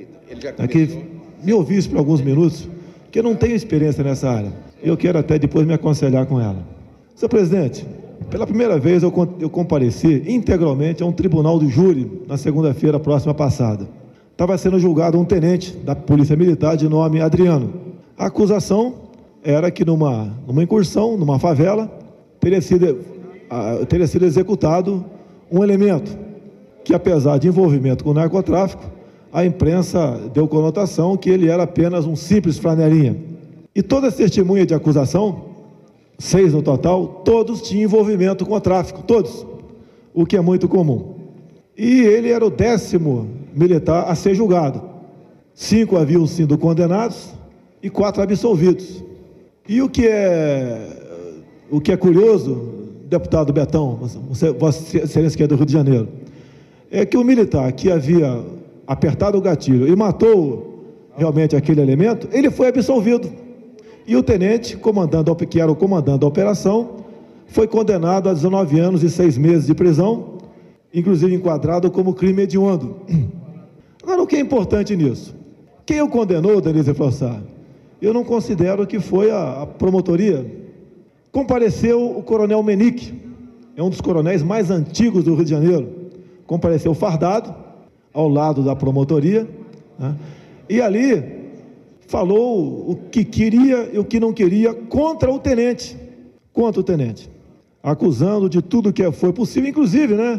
aqui, me ouvisse por alguns minutos, que eu não tenho experiência nessa área. Eu quero até depois me aconselhar com ela. Senhor presidente, pela primeira vez eu, eu compareci integralmente a um tribunal do júri na segunda-feira próxima passada. Estava sendo julgado um tenente da Polícia Militar de nome Adriano. A acusação era que numa, numa incursão, numa favela, teria sido, uh, teria sido executado um elemento que, apesar de envolvimento com o narcotráfico, a imprensa deu conotação que ele era apenas um simples flanelinha. E todas as testemunhas de acusação, seis no total, todos tinham envolvimento com o tráfico, todos, o que é muito comum. E ele era o décimo militar a ser julgado. Cinco haviam sido condenados e quatro absolvidos. E o que é, o que é curioso, deputado Betão, você, Vossa Excelência que é do Rio de Janeiro, é que o militar que havia apertado o gatilho e matou realmente aquele elemento, ele foi absolvido. E o tenente, comandando, que era o comandante da operação, foi condenado a dezenove anos e seis meses de prisão, inclusive enquadrado como crime hediondo. Agora, o que é importante nisso? Quem o condenou, Denise Frossar? Eu não considero que foi a, a promotoria. Compareceu o coronel Menique, é um dos coronéis mais antigos do Rio de Janeiro, compareceu fardado, ao lado da promotoria, né? E ali falou o que queria e o que não queria contra o tenente, contra o tenente, acusando de tudo que foi possível, inclusive, né,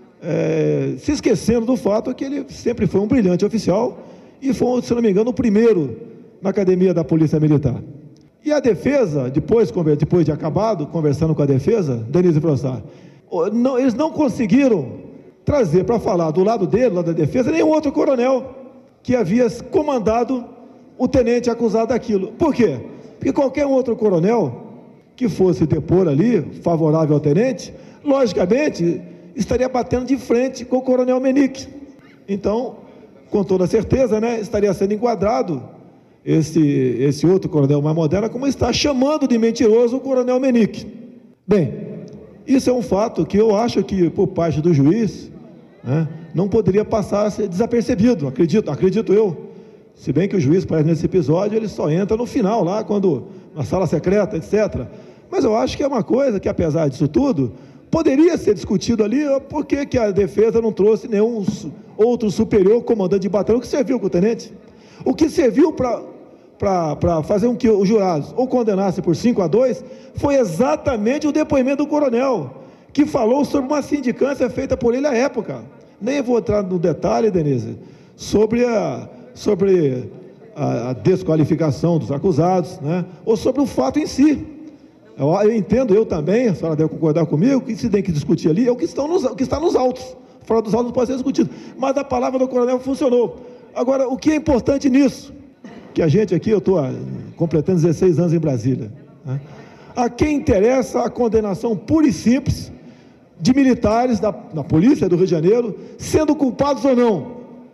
é, se esquecendo do fato que ele sempre foi um brilhante oficial e foi, se não me engano, o primeiro na academia da Polícia Militar. E a defesa, depois, depois de acabado, conversando com a defesa, Denise Frossar, não, eles não conseguiram trazer para falar do lado dele, do lado da defesa, nenhum outro coronel que havia comandado o tenente acusado daquilo. Por quê? Porque qualquer outro coronel que fosse depor ali, favorável ao tenente, logicamente, estaria batendo de frente com o coronel Menique. Então, com toda certeza, né, estaria sendo enquadrado esse, esse outro coronel mais moderno, como está chamando de mentiroso o coronel Menique. Bem, isso é um fato que eu acho que, por parte do juiz, né, não poderia passar a ser desapercebido, acredito, acredito eu. Se bem que o juiz, parece nesse episódio, ele só entra no final, lá, quando, na sala secreta, etcétera. Mas eu acho que é uma coisa que, apesar disso tudo, poderia ser discutido ali, por que que a defesa não trouxe nenhum outro superior comandante de batalhão que serviu com o tenente? O que serviu para fazer com que os jurados ou condenassem por cinco a dois foi exatamente o depoimento do coronel, que falou sobre uma sindicância feita por ele à época. Nem vou entrar no detalhe, Denise, sobre a, sobre a, a desqualificação dos acusados, né? Ou sobre o fato em si. Eu, eu entendo, eu também, a senhora deve concordar comigo, que se tem que discutir ali é o que, estão nos, o que está nos autos. Fora dos autos não pode ser discutido. Mas a palavra do coronel funcionou. Agora, o que é importante nisso? Que a gente aqui, eu estou completando dezesseis anos em Brasília, né? A quem interessa a condenação pura e simples de militares da, da polícia do Rio de Janeiro, sendo culpados ou não,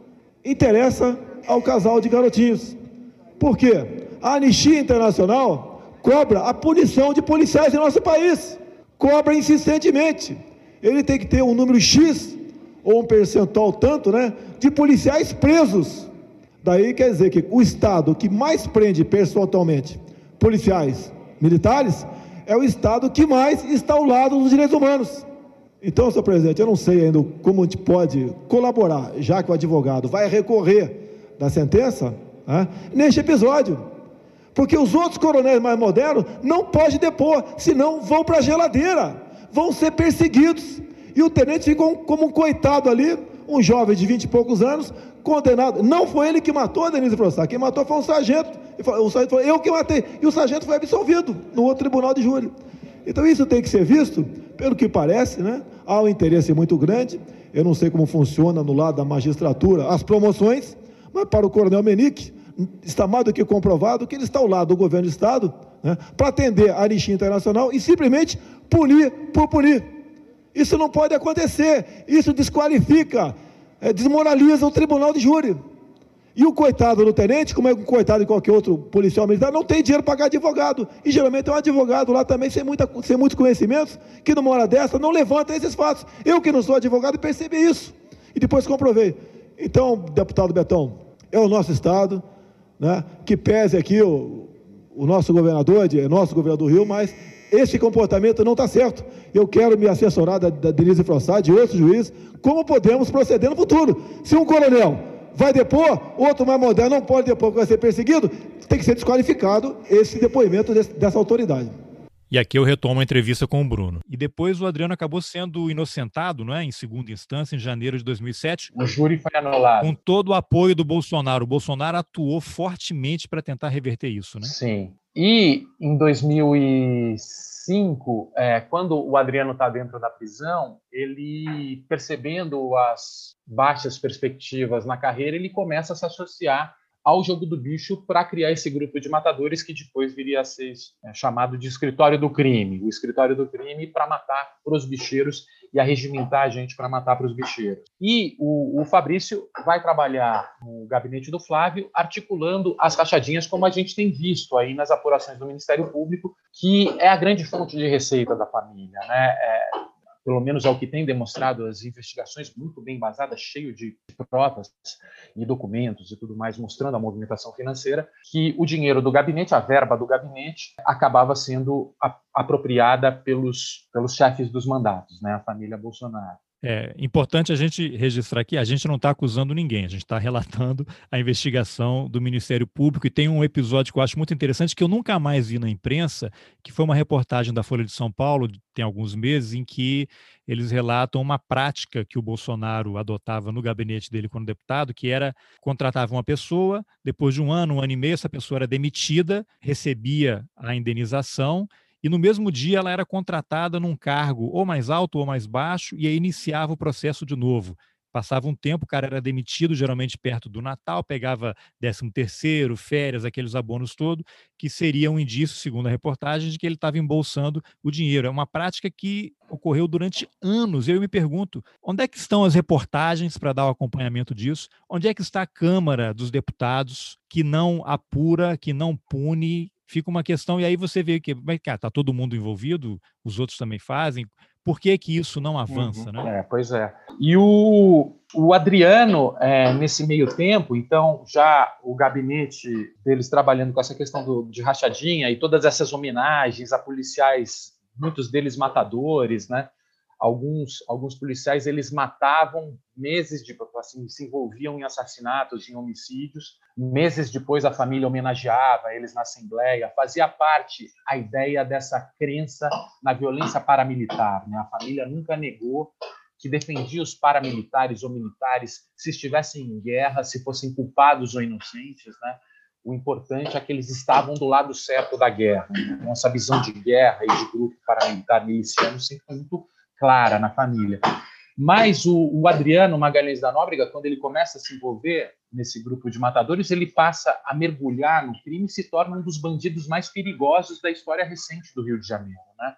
interessa ao casal de garotinhos. Por quê? A Anistia Internacional cobra a punição de policiais em nosso país, cobra insistentemente. Ele tem que ter um número X, ou um percentual tanto, né, de policiais presos. Daí quer dizer que o Estado que mais prende percentualmente policiais militares é o Estado que mais está ao lado dos direitos humanos. Então, senhor presidente, eu não sei ainda como a gente pode colaborar, já que o advogado vai recorrer da sentença, né, neste episódio, porque os outros coronéis mais modernos não podem depor, senão vão para a geladeira, vão ser perseguidos, e o tenente ficou como um coitado ali, um jovem de vinte e poucos anos, condenado. Não foi ele que matou, Denise Frossar, quem matou foi um sargento, o sargento falou, eu que matei, e o sargento foi absolvido no outro tribunal de júri. Então isso tem que ser visto, pelo que parece, né? Há um interesse muito grande. Eu não sei como funciona no lado da magistratura as promoções, mas para o coronel Menique está mais do que comprovado que ele está ao lado do governo do Estado, né, para atender a Anistia Internacional e simplesmente punir por punir. Isso não pode acontecer, isso desqualifica, é, desmoraliza o tribunal de júri. E o coitado do tenente, como é um coitado de qualquer outro policial militar, não tem dinheiro para pagar advogado. E geralmente é um advogado lá também sem, muita, sem muitos conhecimentos, que numa hora dessa não levanta esses fatos. Eu que não sou advogado percebi isso. E depois comprovei. Então, deputado Betão, é o nosso Estado, né, que pese aqui o, o nosso governador, é nosso governador do Rio, mas esse comportamento não está certo. Eu quero me assessorar da, da Denise Frossar, de outros juízes, como podemos proceder no futuro. Se um coronel vai depor, outro mais moderno não pode depor porque vai ser perseguido, tem que ser desqualificado esse depoimento desse, dessa autoridade. E aqui eu retomo a entrevista com o Bruno. E depois o Adriano acabou sendo inocentado, não é? Em segunda instância, em janeiro de dois mil e sete. O júri foi anulado. Com todo o apoio do Bolsonaro. O Bolsonaro atuou fortemente para tentar reverter isso, né? Sim. E em dois mil e cinco, é, quando o Adriano está dentro da prisão, ele, percebendo as baixas perspectivas na carreira, ele começa a se associar ao Jogo do Bicho para criar esse grupo de matadores que depois viria a ser é, chamado de Escritório do Crime. O Escritório do Crime para matar para os bicheiros e arregimentar a gente para matar para os bicheiros. E o, o Fabrício vai trabalhar no gabinete do Flávio, articulando as rachadinhas, como a gente tem visto aí nas apurações do Ministério Público, que é a grande fonte de receita da família, né? É, pelo menos é o que tem demonstrado as investigações, muito bem embasadas, cheio de provas e documentos e tudo mais, mostrando a movimentação financeira, que o dinheiro do gabinete, a verba do gabinete, acabava sendo a, apropriada pelos, pelos chefes dos mandatos, né, a família Bolsonaro. É importante a gente registrar aqui, a gente não está acusando ninguém, a gente está relatando a investigação do Ministério Público, e tem um episódio que eu acho muito interessante, que eu nunca mais vi na imprensa, que foi uma reportagem da Folha de São Paulo, tem alguns meses, em que eles relatam uma prática que o Bolsonaro adotava no gabinete dele quando deputado, que era, contratava uma pessoa, depois de um ano, um ano e meio, essa pessoa era demitida, recebia a indenização, e no mesmo dia ela era contratada num cargo ou mais alto ou mais baixo, e aí iniciava o processo de novo. Passava um tempo, o cara era demitido, geralmente perto do Natal, pegava décimo terceiro, férias, aqueles abonos todos, que seria um indício, segundo a reportagem, de que ele estava embolsando o dinheiro. É uma prática que ocorreu durante anos. Eu me pergunto, onde é que estão as reportagens para dar o acompanhamento disso? Onde é que está a Câmara dos Deputados que não apura, que não pune? Fica uma questão, e aí você vê que está todo mundo envolvido, os outros também fazem. Por que que isso não avança, uhum, né? É, pois é. E o, o Adriano, é, nesse meio tempo, então, já o gabinete deles trabalhando com essa questão do, de rachadinha e todas essas homenagens a policiais, muitos deles matadores, né? Alguns, alguns policiais, eles matavam meses de, assim, se envolviam em assassinatos, em homicídios. Meses depois, a família homenageava eles na Assembleia. Fazia parte a ideia dessa crença na violência paramilitar, né? A família nunca negou que defendia os paramilitares ou militares se estivessem em guerra, se fossem culpados ou inocentes, né? O importante é que eles estavam do lado certo da guerra. Então, essa visão de guerra e de grupo paramilitar miliciano sempre foi muito clara na família. Mas o, o Adriano Magalhães da Nóbrega, quando ele começa a se envolver nesse grupo de matadores, ele passa a mergulhar no crime e se torna um dos bandidos mais perigosos da história recente do Rio de Janeiro, né?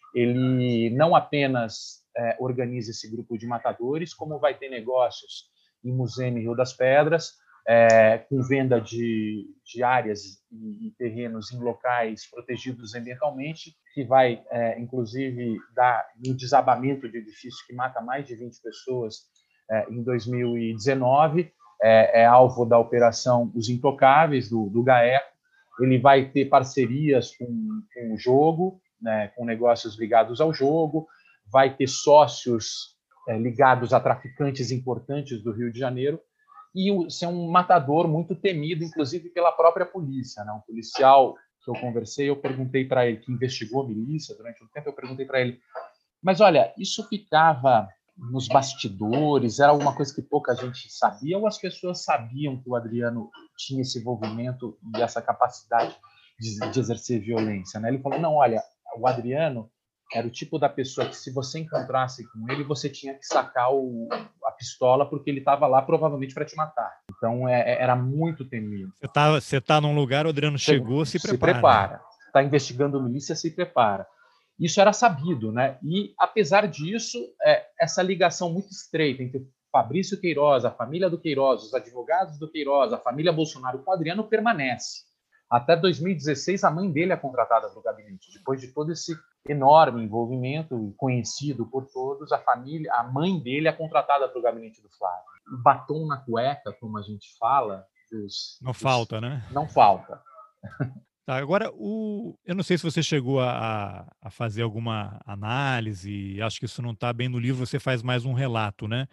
Ele não apenas é, organiza esse grupo de matadores, como vai ter negócios em Museu e Rio das Pedras, É, com venda de, de áreas e, e terrenos em locais protegidos ambientalmente, que vai, é, inclusive, dar um desabamento de edifício que mata mais de vinte pessoas é, em dois mil e dezenove, é, é alvo da operação Os Intocáveis, do, do GAECO. Ele vai ter parcerias com, com o jogo, né, com negócios ligados ao jogo, vai ter sócios é, ligados a traficantes importantes do Rio de Janeiro, e ser um matador muito temido, inclusive pela própria polícia, né? Um policial que eu conversei, eu perguntei para ele, que investigou a milícia durante um tempo, eu perguntei para ele, mas olha, isso ficava nos bastidores, era alguma coisa que pouca gente sabia, ou as pessoas sabiam que o Adriano tinha esse envolvimento e essa capacidade de, de exercer violência, né? Ele falou, não, olha, o Adriano era o tipo da pessoa que, se você encontrasse com ele, você tinha que sacar o, a pistola, porque ele estava lá provavelmente para te matar. Então, é, é, era muito temido. Você está você tá num lugar, o Adriano chegou, se, se prepara. Se prepara. Está investigando milícia, se prepara. Isso era sabido, né? E, apesar disso, é, essa ligação muito estreita entre Fabrício Queiroz, a família do Queiroz, os advogados do Queiroz, a família Bolsonaro com o Adriano permanece. Até dois mil e dezesseis, a mãe dele é contratada para o gabinete. Depois de todo esse enorme envolvimento, conhecido por todos, a família, a mãe dele é contratada para o gabinete do Flávio. O batom na cueca, como a gente fala, dos, não dos, falta, né? Não falta. Tá, agora, o, eu não sei se você chegou a, a fazer alguma análise, acho que isso não está bem no livro, você faz mais um relato, né?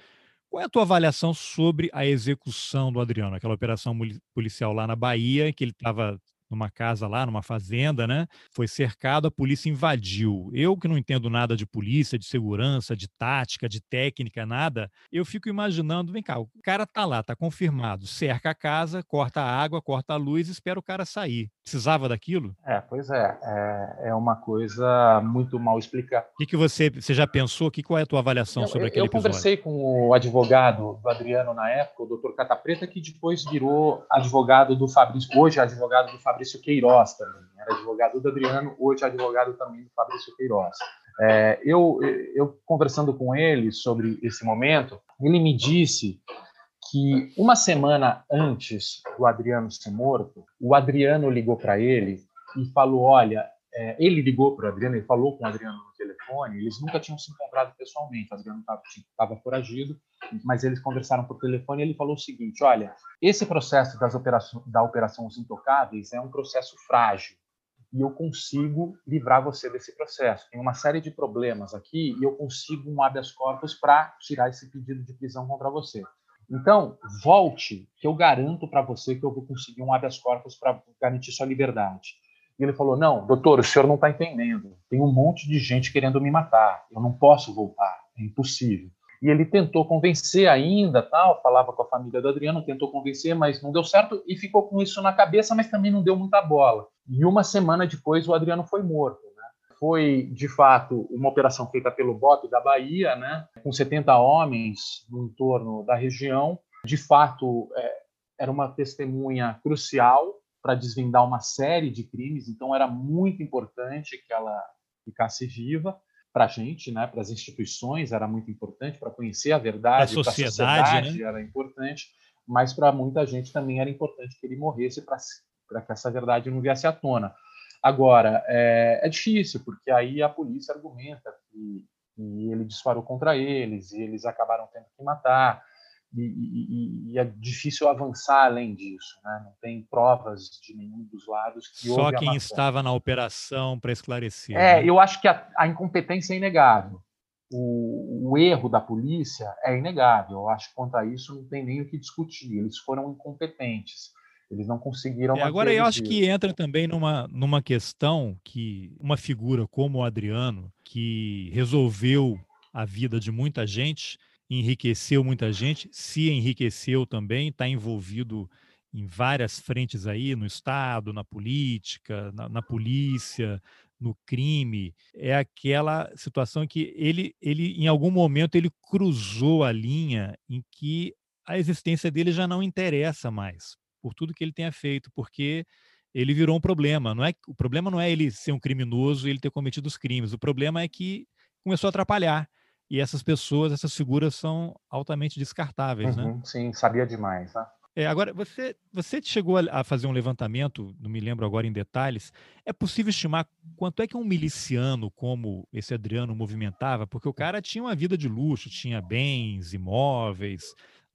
Qual é a tua avaliação sobre a execução do Adriano, aquela operação muli- policial lá na Bahia, que ele estava numa casa lá, numa fazenda, né? Foi cercado, a polícia invadiu. Eu que não entendo nada de polícia, de segurança, de tática, de técnica, nada, eu fico imaginando, vem cá, o cara tá lá, tá confirmado, cerca a casa, corta a água, corta a luz, espera o cara sair. Precisava daquilo? É, pois é, é, é uma coisa muito mal explicada. O que que você, você já pensou? Que, qual é a tua avaliação Eu, sobre eu, aquele eu episódio? conversei com o advogado do Adriano na época, o doutor Catapreta, que depois virou advogado do Fabrício, hoje é advogado do Fabrício Queiroz também. Era advogado do Adriano, hoje é advogado também do Fabrício Queiroz. É, eu, eu, conversando com ele sobre esse momento, ele me disse que uma semana antes do Adriano ser morto, o Adriano ligou para ele e falou, olha, é, ele ligou para o Adriano, ele falou com o Adriano no telefone, eles nunca tinham se encontrado pessoalmente, o Adriano estava foragido, mas eles conversaram por telefone e ele falou o seguinte, olha, esse processo das operações, da Operação Os Intocáveis é um processo frágil, e eu consigo livrar você desse processo. Tem uma série de problemas aqui e eu consigo um habeas corpus para tirar esse pedido de prisão contra você. Então, volte, que eu garanto para você que eu vou conseguir um habeas corpus para garantir sua liberdade. E ele falou, não, doutor, o senhor não está entendendo. Tem um monte de gente querendo me matar. Eu não posso voltar, é impossível. E ele tentou convencer ainda, tal, falava com a família do Adriano, tentou convencer, mas não deu certo e ficou com isso na cabeça, mas também não deu muita bola. E uma semana depois o Adriano foi morto. Né? Foi, de fato, uma operação feita pelo B O P da Bahia, né? Com setenta homens no entorno da região. De fato, é, era uma testemunha crucial para desvendar uma série de crimes, então era muito importante que ela ficasse viva. Para a gente, né, para as instituições, era muito importante, para conhecer a verdade, para a sociedade, né? era importante, mas para muita gente também era importante que ele morresse para que essa verdade não viesse à tona. Agora, é, é difícil, porque aí a polícia argumenta que, que ele disparou contra eles e eles acabaram tendo que matar. E, e, e é difícil avançar além disso, né? Não tem provas de nenhum dos lados que Só houve a quem matança. estava na operação para esclarecer. É, né? eu acho que a, a incompetência é inegável. O, o erro da polícia é inegável. Eu acho que quanto a isso não tem nem o que discutir. Eles foram incompetentes. Eles não conseguiram É, manter agora, eu eles acho vivos. que entra também numa, numa questão que uma figura como o Adriano, que resolveu a vida de muita gente, enriqueceu muita gente, se enriqueceu também, está envolvido em várias frentes aí, no Estado, na política, na, na polícia, no crime. É aquela situação em que ele, ele, em algum momento, ele cruzou a linha em que a existência dele já não interessa mais por tudo que ele tenha feito, porque ele virou um problema. Não é, o problema não é ele ser um criminoso e ele ter cometido os crimes. O problema é que começou a atrapalhar. E essas pessoas, essas figuras são altamente descartáveis, né? Uhum, sim, sabia demais. Né? É, agora, você, você chegou a, a fazer um levantamento, não me lembro agora em detalhes, é possível estimar quanto é que um miliciano como esse Adriano movimentava? Porque o cara tinha uma vida de luxo, tinha bens, imóveis,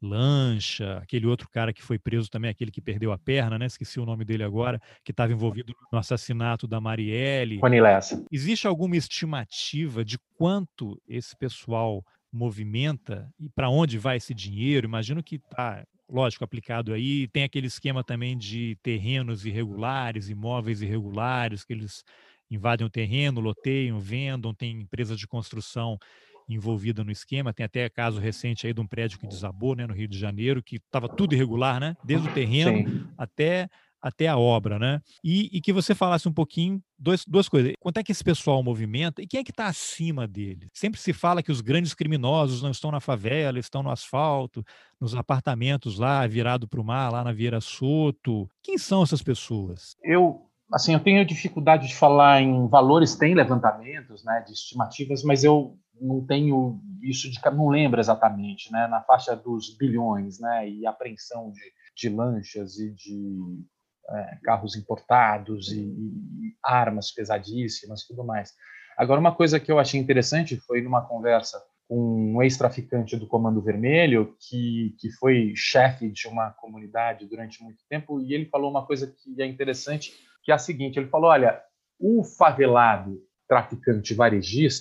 lancha, aquele outro cara que foi preso também, aquele que perdeu a perna, né? Esqueci o nome dele agora, que estava envolvido no assassinato da Marielle. Rony Lessa. Existe alguma estimativa de quanto esse pessoal movimenta e para onde vai esse dinheiro? Imagino que está, lógico, aplicado aí. Tem aquele esquema também de terrenos irregulares, imóveis irregulares, que eles invadem o terreno, loteiam, vendam, tem empresas de construção envolvida no esquema. Tem até caso recente aí de um prédio que desabou, né, no Rio de Janeiro, que estava tudo irregular, né? Desde o terreno Sim. até até a obra, né? E, e que você falasse um pouquinho, dois, duas coisas. Quanto é que esse pessoal movimenta e quem é que está acima dele? Sempre se fala que os grandes criminosos não estão na favela, estão no asfalto, nos apartamentos lá, virado para o mar, lá na Vieira Soto. Quem são essas pessoas? Eu, assim, eu tenho dificuldade de falar em valores, tem levantamentos, né, de estimativas, mas eu não tenho isso de, não lembro exatamente, né, na faixa dos bilhões, né, e apreensão de, de lanchas e de é, carros importados e, e armas pesadíssimas e tudo mais. Agora, uma coisa que eu achei interessante foi numa conversa com um ex-traficante do Comando Vermelho, que, que foi chefe de uma comunidade durante muito tempo, e ele falou uma coisa que é interessante, que é a seguinte, ele falou, olha, o favelado traficante varejista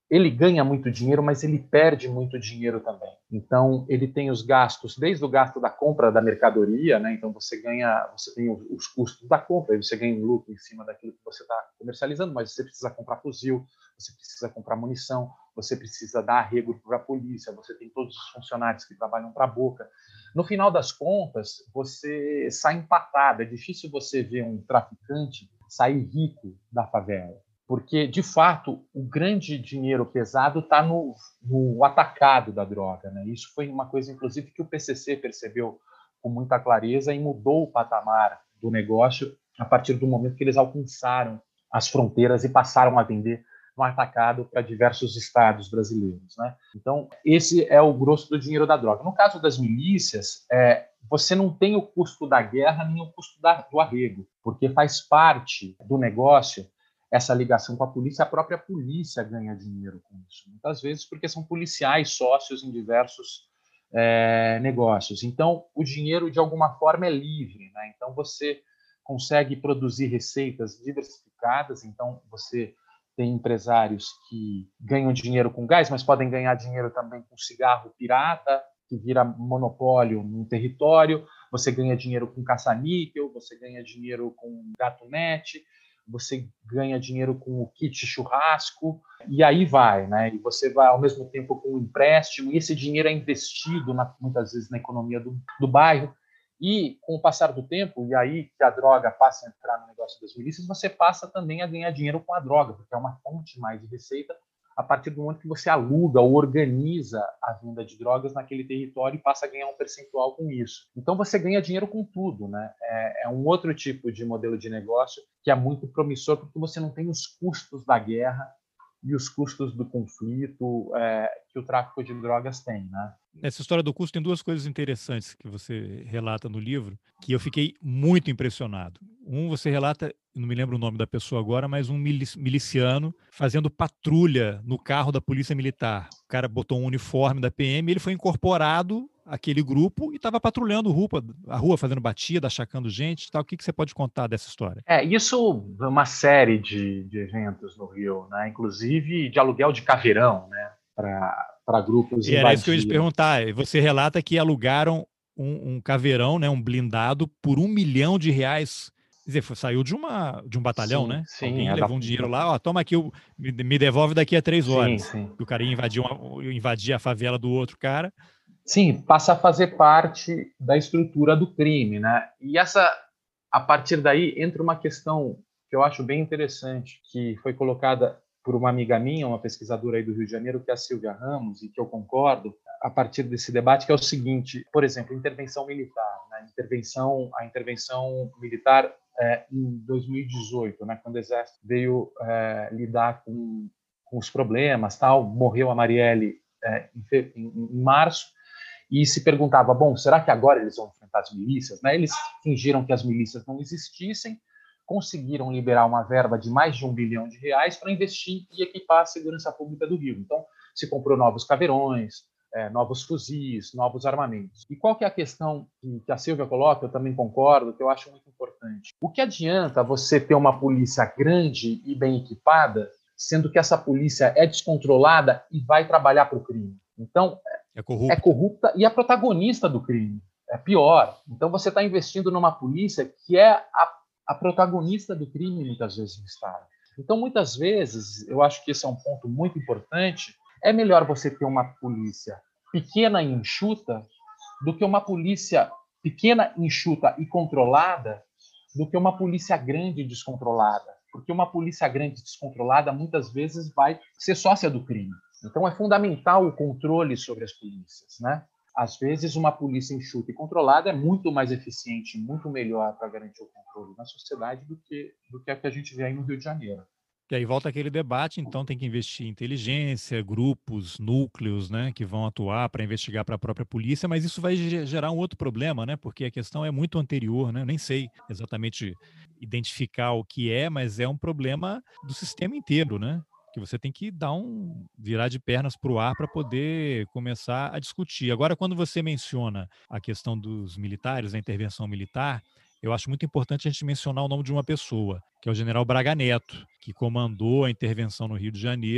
ele ganha muito dinheiro, mas ele perde muito dinheiro também. Então, ele tem os gastos, desde o gasto da compra da mercadoria, né? Então você ganha, você tem os custos da compra, aí você ganha um lucro em cima daquilo que você está comercializando, mas você precisa comprar fuzil, você precisa comprar munição, você precisa dar arrego para a polícia, você tem todos os funcionários que trabalham para a boca. No final das contas, você sai empatado. É difícil você ver um traficante sair rico da favela. Porque, de fato, o grande dinheiro pesado está no, no atacado da droga, né? Isso foi uma coisa, inclusive, que o P C C percebeu com muita clareza e mudou o patamar do negócio a partir do momento que eles alcançaram as fronteiras e passaram a vender no atacado para diversos estados brasileiros, né? Então, esse é o grosso do dinheiro da droga. No caso das milícias, é, você não tem o custo da guerra nem o custo da, do arrego, porque faz parte do negócio essa ligação com a polícia. A própria polícia ganha dinheiro com isso, muitas vezes porque são policiais sócios em diversos é, negócios. Então, o dinheiro, de alguma forma, é livre, né? Então, você consegue produzir receitas diversificadas. Então, você tem empresários que ganham dinheiro com gás, mas podem ganhar dinheiro também com cigarro pirata, que vira monopólio num território. Você ganha dinheiro com caça-níquel, você ganha dinheiro com gato-net, você ganha dinheiro com o kit churrasco, e aí vai, né? E você vai, ao mesmo tempo, com o empréstimo, e esse dinheiro é investido, na, muitas vezes, na economia do, do bairro. E, com o passar do tempo, e aí que a droga passa a entrar no negócio das milícias, você passa também a ganhar dinheiro com a droga, porque é uma fonte mais de receita a partir do momento que você aluga ou organiza a venda de drogas naquele território e passa a ganhar um percentual com isso. Então, você ganha dinheiro com tudo, né? É, é um outro tipo de modelo de negócio que é muito promissor, porque você não tem os custos da guerra e os custos do conflito é, que o tráfico de drogas tem, né? Essa história do custo tem duas coisas interessantes que você relata no livro, que eu fiquei muito impressionado. Um, você relata, não me lembro o nome da pessoa agora, mas um miliciano fazendo patrulha no carro da polícia militar. O cara botou um uniforme da P M, ele foi incorporado àquele grupo e estava patrulhando a rua, a rua, fazendo batida, achacando gente e tal. O que, que você pode contar dessa história? É, isso é uma série de, de eventos no Rio, né? Inclusive de aluguel de caveirão, né? Para grupos e era isso que eu ia te perguntar. Você relata que alugaram um, um caveirão, né, um blindado, por um milhão de reais. Quer dizer, foi, saiu de, uma, de um batalhão, sim, né? Sim, Alguém é levou da... um dinheiro lá, ó, toma aqui, me, me devolve daqui a três horas. Sim, sim. O cara ia invadir, uma, invadir a favela do outro cara. Sim, passa a fazer parte da estrutura do crime, né? E essa, a partir daí, entra uma questão que eu acho bem interessante, que foi colocada por uma amiga minha, uma pesquisadora aí do Rio de Janeiro, que é a Silvia Ramos, e que eu concordo, a partir desse debate, que é o seguinte: por exemplo, intervenção militar, né? intervenção, a intervenção militar é, em dois mil e dezoito, né? Quando o Exército veio é, lidar com, com os problemas, tal, morreu a Marielle é, em, em, em março, e se perguntava, bom, será que agora eles vão enfrentar as milícias? Né? Eles fingiram que as milícias não existissem, conseguiram liberar uma verba de mais de um bilhão de reais para investir e equipar a segurança pública do Rio. Então, se comprou novos caveirões, é, novos fuzis, novos armamentos. E qual que é a questão que a Silvia coloca? Eu também concordo, que eu acho muito importante. O que adianta você ter uma polícia grande e bem equipada, sendo que essa polícia é descontrolada e vai trabalhar para o crime? Então, é corrupta. é corrupta e é protagonista do crime. É pior. Então, você está investindo numa polícia que é a a protagonista do crime, muitas vezes, no Estado. Então, muitas vezes, eu acho que esse é um ponto muito importante, é melhor você ter uma polícia pequena e enxuta do que uma polícia pequena, enxuta e controlada do que uma polícia grande e descontrolada. Porque uma polícia grande e descontrolada, muitas vezes, vai ser sócia do crime. Então, é fundamental o controle sobre as polícias, né? Às vezes, uma polícia enxuta e controlada é muito mais eficiente, muito melhor para garantir o controle na sociedade do que, do que a que a gente vê aí no Rio de Janeiro. E aí volta aquele debate, então tem que investir em inteligência, grupos, núcleos, né, que vão atuar para investigar para a própria polícia, mas isso vai gerar um outro problema, né, porque a questão é muito anterior, né, eu nem sei exatamente identificar o que é, mas é um problema do sistema inteiro, né? Que você tem que dar um virar de pernas para o ar para poder começar a discutir. Agora, quando você menciona a questão dos militares, a intervenção militar, eu acho muito importante a gente mencionar o nome de uma pessoa, que é o general Braga Neto, que comandou a intervenção no Rio de Janeiro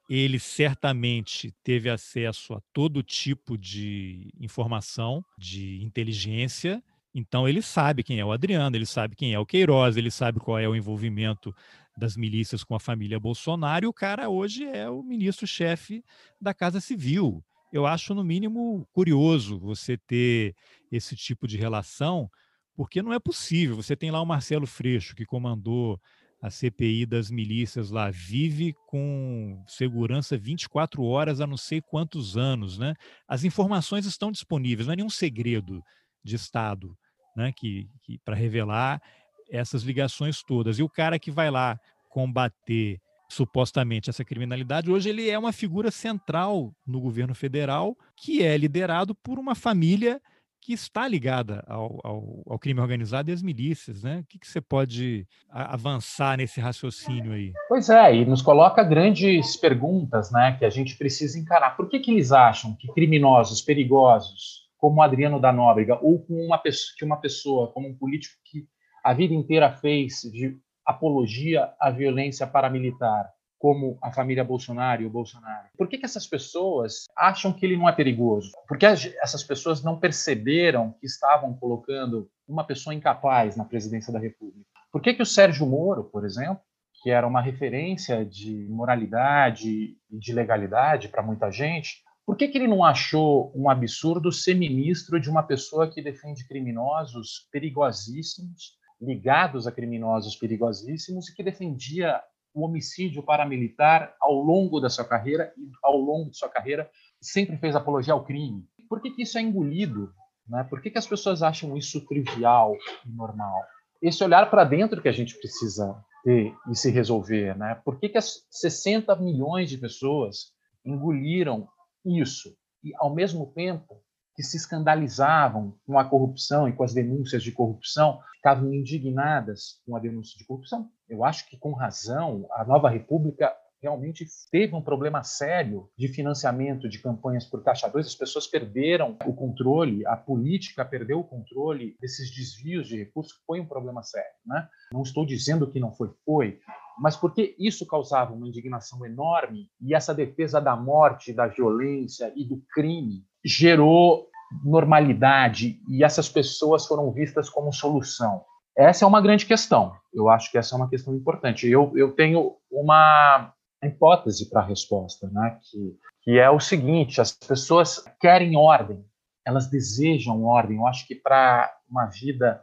ele certamente teve acesso a todo tipo de informação, de inteligência, então ele sabe quem é o Adriano, ele sabe quem é o Queiroz, ele sabe qual é o envolvimento das milícias com a família Bolsonaro, e o cara hoje é o ministro-chefe da Casa Civil. Eu acho, no mínimo, curioso você ter esse tipo de relação, porque não é possível. Você tem lá o Marcelo Freixo, que comandou a C P I das milícias lá, vive com segurança vinte e quatro horas há não sei quantos anos, né? As informações estão disponíveis, não é nenhum segredo de Estado, né, que, que para revelar essas ligações todas. E o cara que vai lá combater supostamente essa criminalidade, hoje ele é uma figura central no governo federal, que é liderado por uma família que está ligada ao, ao, ao crime organizado e às milícias, né? O que, que você pode a, avançar nesse raciocínio aí? Pois é, e nos coloca grandes perguntas, né, que a gente precisa encarar. Por que que eles acham que criminosos perigosos, como o Adriano da Nóbrega, ou com uma pessoa, que uma pessoa, como um político que a vida inteira fez de apologia à violência paramilitar, como a família Bolsonaro e o Bolsonaro, por que que essas pessoas acham que ele não é perigoso? Porque essas pessoas não perceberam que estavam colocando uma pessoa incapaz na presidência da República? Por que que o Sérgio Moro, por exemplo, que era uma referência de moralidade e de legalidade para muita gente, por que que ele não achou um absurdo ser ministro de uma pessoa que defende criminosos perigosíssimos, ligados a criminosos perigosíssimos, e que defendia o homicídio paramilitar ao longo da sua carreira, e ao longo de sua carreira sempre fez apologia ao crime? Por que que isso é engolido? Né? Por que que as pessoas acham isso trivial e normal? Esse olhar para dentro que a gente precisa ter e se resolver, né? Por que que as sessenta milhões de pessoas engoliram isso e, ao mesmo tempo que se escandalizavam com a corrupção e com as denúncias de corrupção, ficavam indignadas com a denúncia de corrupção? Eu acho que, com razão, a Nova República realmente teve um problema sério de financiamento de campanhas por Caixa dois. As pessoas perderam o controle, a política perdeu o controle desses desvios de recursos, foi um problema sério, né? Não estou dizendo que não foi, foi, mas porque isso causava uma indignação enorme, e essa defesa da morte, da violência e do crime gerou normalidade, e essas pessoas foram vistas como solução. Essa é uma grande questão. Eu acho que essa é uma questão importante. Eu, eu tenho uma hipótese para a resposta, né? que, que é o seguinte: as pessoas querem ordem, elas desejam ordem. Eu acho que para uma vida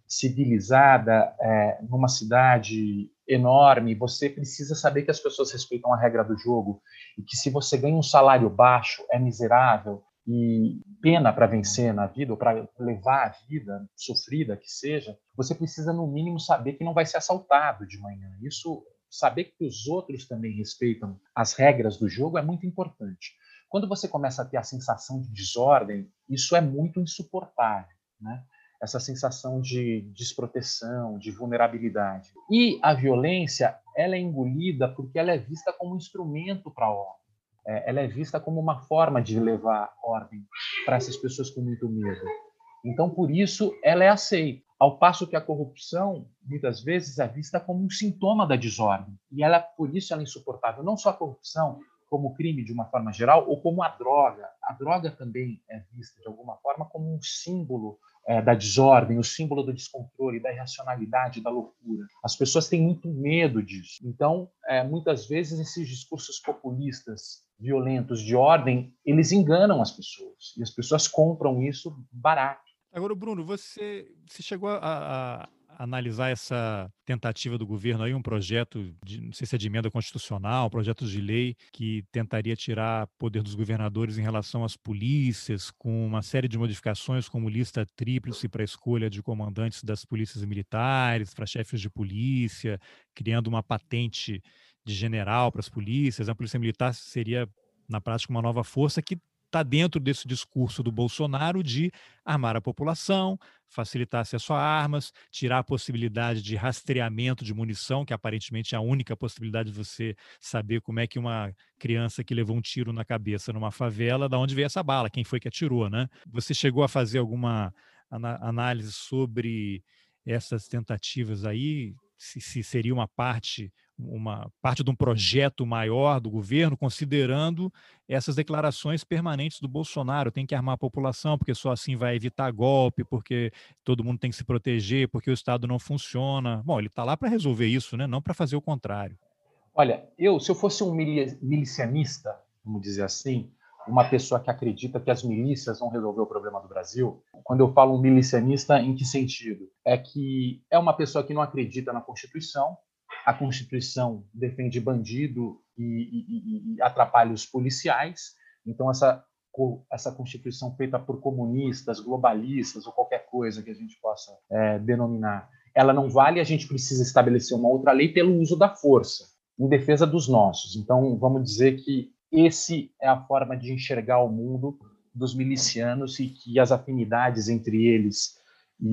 civilizada, é, numa cidade enorme, você precisa saber que as pessoas respeitam a regra do jogo, e que se você ganha um salário baixo, é miserável e pena para vencer na vida, ou para levar a vida sofrida que seja, você precisa, no mínimo, saber que não vai ser assaltado de manhã. Isso, saber que os outros também respeitam as regras do jogo, é muito importante. Quando você começa a ter a sensação de desordem, isso é muito insuportável, né? Essa sensação de desproteção, de vulnerabilidade. E a violência, ela é engolida porque ela é vista como um instrumento para a ordem. Ela é vista como uma forma de levar ordem para essas pessoas com muito medo. Então, por isso, ela é aceita. Ao passo que a corrupção, muitas vezes, é vista como um sintoma da desordem. E ela, por isso ela é insuportável. Não só a corrupção, como crime de uma forma geral, ou como a droga. A droga também é vista, de alguma forma, como um símbolo é, da desordem, o símbolo do descontrole, da irracionalidade, da loucura. As pessoas têm muito medo disso. Então, é, muitas vezes, esses discursos populistas, violentos, de ordem, eles enganam as pessoas. E as pessoas compram isso barato. Agora, Bruno, você, você chegou a, a, a analisar essa tentativa do governo aí, um projeto, de, não sei se é de emenda constitucional, um projeto de lei que tentaria tirar poder dos governadores em relação às polícias, com uma série de modificações, como lista tríplice para a escolha de comandantes das polícias militares, para chefes de polícia, criando uma patente de general para as polícias. A polícia militar seria, na prática, uma nova força que está dentro desse discurso do Bolsonaro de armar a população, facilitar acesso a armas, tirar a possibilidade de rastreamento de munição, que aparentemente é a única possibilidade de você saber como é que uma criança que levou um tiro na cabeça numa favela, de onde veio essa bala, quem foi que atirou, né? Você chegou a fazer alguma análise sobre essas tentativas aí? Se, se seria uma parte uma parte de um projeto maior do governo, considerando essas declarações permanentes do Bolsonaro. Tem que armar a população, porque só assim vai evitar golpe, porque todo mundo tem que se proteger, porque o Estado não funciona. Bom, ele está lá para resolver isso, né? Não para fazer o contrário. Olha, eu, se eu fosse um milicianista, vamos dizer assim, uma pessoa que acredita que as milícias vão resolver o problema do Brasil, quando eu falo um milicianista, em que sentido? É que é uma pessoa que não acredita na Constituição, a Constituição defende bandido e, e, e atrapalha os policiais, então essa, essa Constituição feita por comunistas, globalistas ou qualquer coisa que a gente possa é, denominar, ela não vale, a gente precisa estabelecer uma outra lei pelo uso da força, em defesa dos nossos. Então, vamos dizer que esse é a forma de enxergar o mundo dos milicianos e que as afinidades entre eles e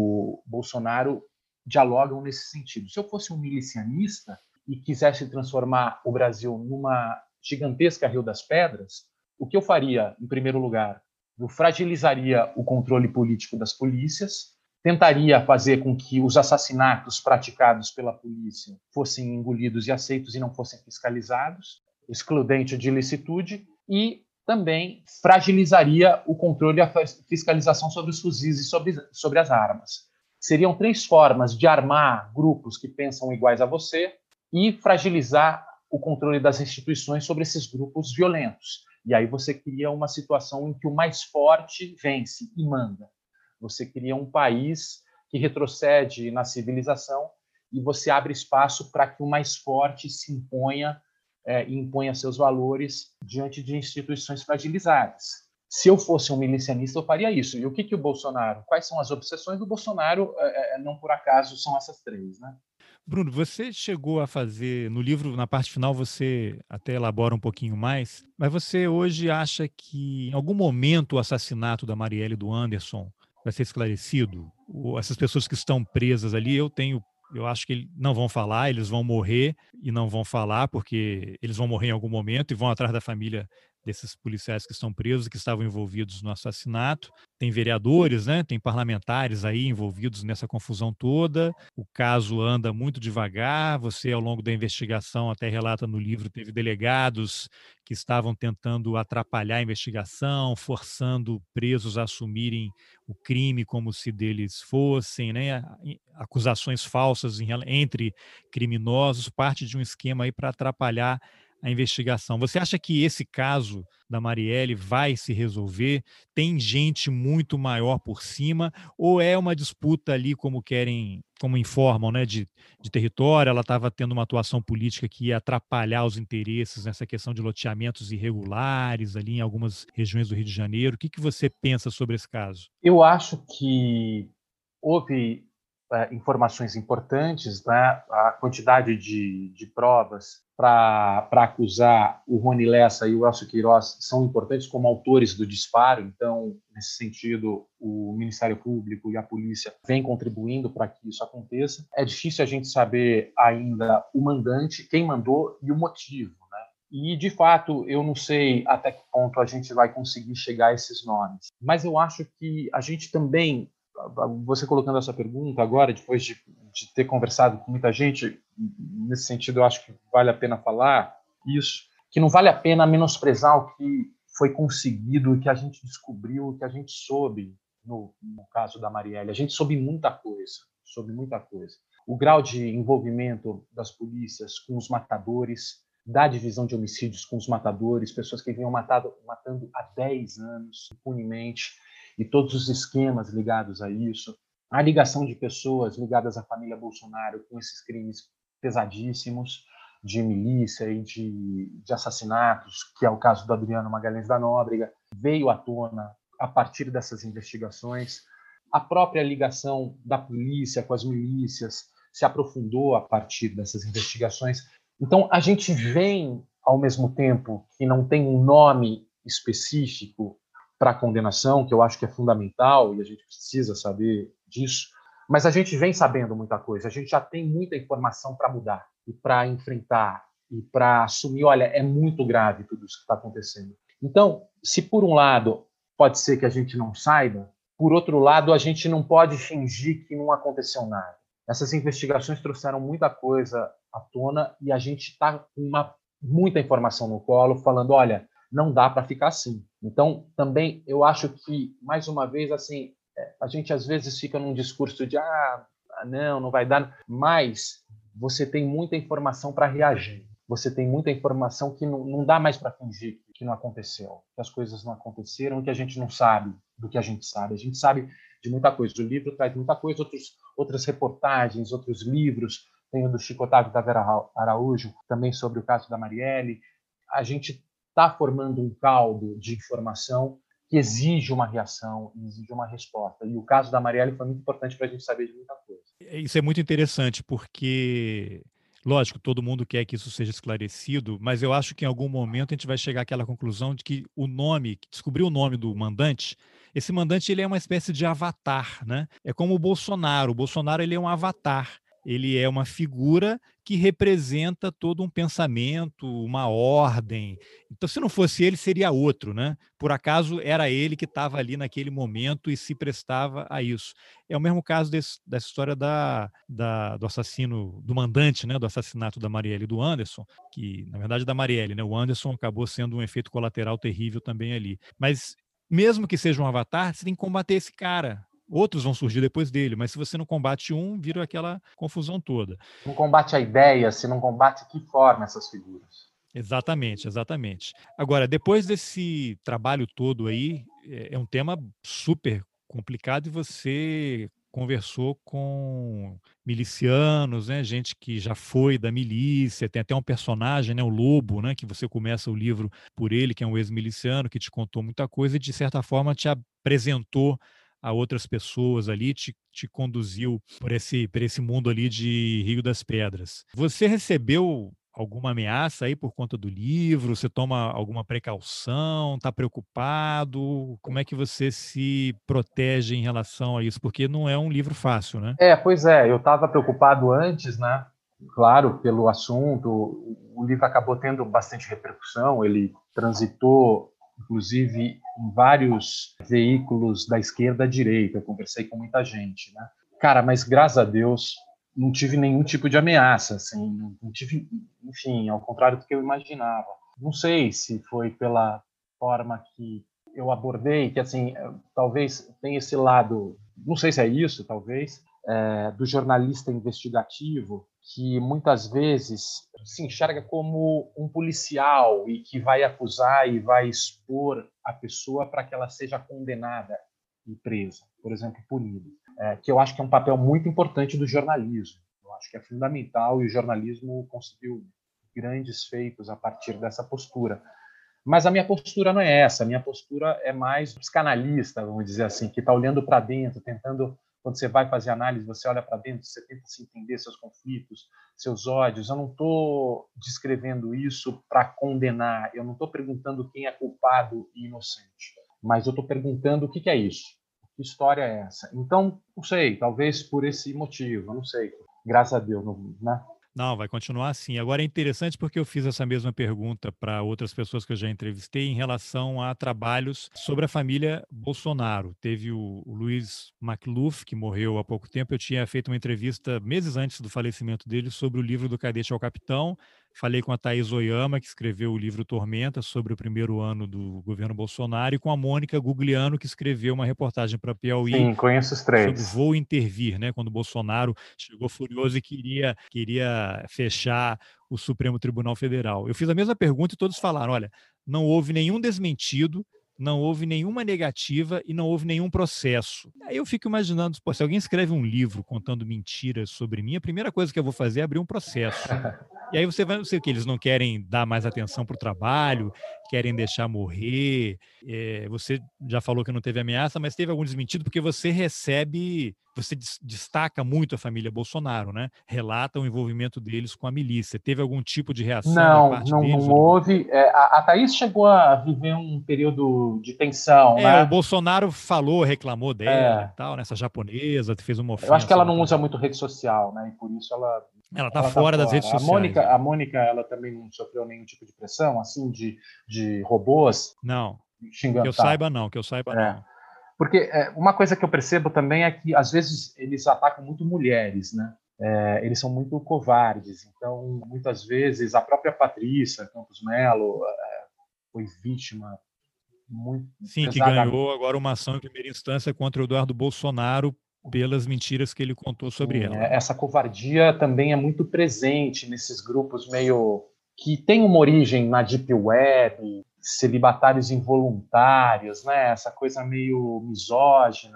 o Bolsonaro dialogam nesse sentido. Se eu fosse um milicianista e quisesse transformar o Brasil numa gigantesca Rio das Pedras, o que eu faria, em primeiro lugar? Eu fragilizaria o controle político das polícias, tentaria fazer com que os assassinatos praticados pela polícia fossem engolidos e aceitos e não fossem fiscalizados, excludente de ilicitude, e também fragilizaria o controle e a fiscalização sobre os fuzis e sobre, sobre as armas. Seriam três formas de armar grupos que pensam iguais a você e fragilizar o controle das instituições sobre esses grupos violentos. E aí você cria uma situação em que o mais forte vence e manda. Você cria um país que retrocede na civilização e você abre espaço para que o mais forte se imponha é, e imponha seus valores diante de instituições fragilizadas. Se eu fosse um milicianista, eu faria isso. E o que, que o Bolsonaro... Quais são as obsessões do Bolsonaro? É, não por acaso são essas três, né? Bruno, você chegou a fazer, no livro, na parte final, você até elabora um pouquinho mais, mas você hoje acha que em algum momento o assassinato da Marielle e do Anderson vai ser esclarecido? Ou essas pessoas que estão presas ali, eu tenho... Eu acho que eles não vão falar, eles vão morrer e não vão falar, porque eles vão morrer em algum momento e vão atrás da família desses policiais que estão presos, que estavam envolvidos no assassinato. Tem vereadores, né? Tem parlamentares aí envolvidos nessa confusão toda. O caso anda muito devagar. Você, ao longo da investigação, até relata no livro, teve delegados que estavam tentando atrapalhar a investigação, forçando presos a assumirem o crime como se deles fossem, né? Acusações falsas entre criminosos, parte de um esquema aí para atrapalhar a investigação. Você acha que esse caso da Marielle vai se resolver? Tem gente muito maior por cima? Ou é uma disputa ali, como querem, como informam, né, de, de território? Ela estava tendo uma atuação política que ia atrapalhar os interesses nessa questão de loteamentos irregulares ali em algumas regiões do Rio de Janeiro. O que, que você pensa sobre esse caso? Eu acho que houve é, informações importantes, né? A quantidade de, de provas para acusar o Rony Lessa e o Elcio Queiroz são importantes como autores do disparo. Então, nesse sentido, o Ministério Público e a polícia vêm contribuindo para que isso aconteça. É difícil a gente saber ainda o mandante, quem mandou e o motivo, né? E, de fato, eu não sei até que ponto a gente vai conseguir chegar a esses nomes. Mas eu acho que a gente também, você colocando essa pergunta agora, depois de, de ter conversado com muita gente, nesse sentido eu acho que vale a pena falar isso, que não vale a pena menosprezar o que foi conseguido, o que a gente descobriu, o que a gente soube no, no caso da Marielle. A gente soube muita coisa, soube muita coisa. O grau de envolvimento das polícias com os matadores, da divisão de homicídios com os matadores, pessoas que vinham matado, matando há dez anos, impunemente, e todos os esquemas ligados a isso, a ligação de pessoas ligadas à família Bolsonaro com esses crimes pesadíssimos de milícia e de, de assassinatos, que é o caso do Adriano Magalhães da Nóbrega, veio à tona a partir dessas investigações. A própria ligação da polícia com as milícias se aprofundou a partir dessas investigações. Então, a gente vem, ao mesmo tempo que não tem um nome específico para a condenação, que eu acho que é fundamental e a gente precisa saber disso, mas a gente vem sabendo muita coisa, a gente já tem muita informação para mudar e para enfrentar e para assumir, olha, é muito grave tudo isso que está acontecendo. Então, se por um lado pode ser que a gente não saiba, por outro lado a gente não pode fingir que não aconteceu nada. Essas investigações trouxeram muita coisa à tona e a gente está com uma, muita informação no colo, falando, olha, não dá para ficar assim. Então, também, eu acho que, mais uma vez, assim, a gente às vezes fica num discurso de, ah, não, não vai dar, mas você tem muita informação para reagir. Você tem muita informação que não, não dá mais para fingir que não aconteceu, que as coisas não aconteceram, que a gente não sabe do que a gente sabe. A gente sabe de muita coisa. O livro traz muita coisa, outros, outras reportagens, outros livros. Tem o do Chico Otávio da Vera Araújo, também sobre o caso da Marielle. A gente está formando um caldo de informação que exige uma reação, exige uma resposta. E o caso da Marielle foi muito importante para a gente saber de muita coisa. Isso é muito interessante, porque, lógico, todo mundo quer que isso seja esclarecido, mas eu acho que em algum momento a gente vai chegar àquela conclusão de que o nome, descobrir o nome do mandante, esse mandante ele é uma espécie de avatar, né? É como o Bolsonaro. O Bolsonaro ele é um avatar. Ele é uma figura que representa todo um pensamento, uma ordem. Então, se não fosse ele, seria outro, né? Por acaso, era ele que estava ali naquele momento e se prestava a isso. É o mesmo caso desse, dessa história da, da, do assassino, do mandante, né? Do assassinato da Marielle e do Anderson, que, na verdade, da Marielle, né? O Anderson acabou sendo um efeito colateral terrível também ali. Mas, mesmo que seja um avatar, você tem que combater esse cara. Outros vão surgir depois dele, mas se você não combate um, vira aquela confusão toda. Não combate a ideia, se não combate que forma essas figuras. Exatamente, exatamente. Agora, depois desse trabalho todo aí, é um tema super complicado e você conversou com milicianos, né? Gente que já foi da milícia, tem até um personagem, né? O Lobo, né? Que você começa o livro por ele, que é um ex-miliciano, que te contou muita coisa e, de certa forma, te apresentou a outras pessoas ali, te, te conduziu por esse, por esse mundo ali de Rio das Pedras. Você recebeu alguma ameaça aí por conta do livro? Você toma alguma precaução? Está preocupado? Como é que você se protege em relação a isso? Porque não é um livro fácil, né? É, pois é, eu estava preocupado antes, né? Claro, pelo assunto. O livro acabou tendo bastante repercussão, ele transitou inclusive em vários veículos da esquerda à direita. Eu conversei com muita gente, né? Cara, mas graças a Deus não tive nenhum tipo de ameaça, assim, não tive, enfim, ao contrário do que eu imaginava. Não sei se foi pela forma que eu abordei, que assim, talvez tenha esse lado, não sei se é isso, talvez, é, do jornalista investigativo, que muitas vezes se enxerga como um policial e que vai acusar e vai expor a pessoa para que ela seja condenada e presa, por exemplo, punida. É, que eu acho que é um papel muito importante do jornalismo. Eu acho que é fundamental e o jornalismo conseguiu grandes feitos a partir dessa postura. Mas a minha postura não é essa. A minha postura é mais psicanalista, vamos dizer assim, que está olhando para dentro, tentando... Quando você vai fazer análise, você olha para dentro, você tenta se entender seus conflitos, seus ódios. Eu não estou descrevendo isso para condenar, eu não estou perguntando quem é culpado e inocente, mas eu estou perguntando o que, que é isso, que história é essa. Então, não sei, talvez por esse motivo, eu não sei, graças a Deus, não, né? Não, vai continuar assim. Agora é interessante porque eu fiz essa mesma pergunta para outras pessoas que eu já entrevistei em relação a trabalhos sobre a família Bolsonaro. Teve o, o Luiz Macluf, que morreu há pouco tempo. Eu tinha feito uma entrevista meses antes do falecimento dele sobre o livro do Cadete ao Capitão. Falei com a Thaís Oyama, que escreveu o livro Tormenta, sobre o primeiro ano do governo Bolsonaro, e com a Mônica Gugliano, que escreveu uma reportagem para Piauí. Sim, conheço os três. Sobre Vou Intervir, né? Quando o Bolsonaro chegou furioso e queria, queria fechar o Supremo Tribunal Federal. Eu fiz a mesma pergunta e todos falaram, olha, não houve nenhum desmentido, não houve nenhuma negativa e não houve nenhum processo. Aí eu fico imaginando, pô, se alguém escreve um livro contando mentiras sobre mim, a primeira coisa que eu vou fazer é abrir um processo. E aí você vai, não sei o que, eles não querem dar mais atenção para o trabalho, querem deixar morrer. É, você já falou que não teve ameaça, mas teve algum desmentido, porque você recebe, você destaca muito a família Bolsonaro, né? Relata o envolvimento deles com a milícia. Teve algum tipo de reação não, da parte não, deles? Não, houve. É, a, a Thaís chegou a viver um período de tensão, é, né? O Bolsonaro falou, reclamou dela é. e tal, nessa japonesa, fez uma ofensa. Eu acho que ela não usa muito rede social, né? E por isso ela... Ela está fora, tá das redes sociais. A Mônica, né? a Mônica, ela também não sofreu nenhum tipo de pressão, assim, de, de robôs? Não, xingando, que eu tá. saiba não, que eu saiba é. não. Porque é, uma coisa que eu percebo também é que, às vezes, eles atacam muito mulheres, né? é, eles são muito covardes. Então, muitas vezes, a própria Patrícia Campos Melo é, foi vítima muito Sim, que pesada. ganhou agora uma ação em primeira instância contra o Eduardo Bolsonaro pelas mentiras que ele contou sobre Sim, ela. essa covardia também é muito presente nesses grupos meio que têm uma origem na Deep Web, celibatários involuntários, né? Essa coisa meio misógina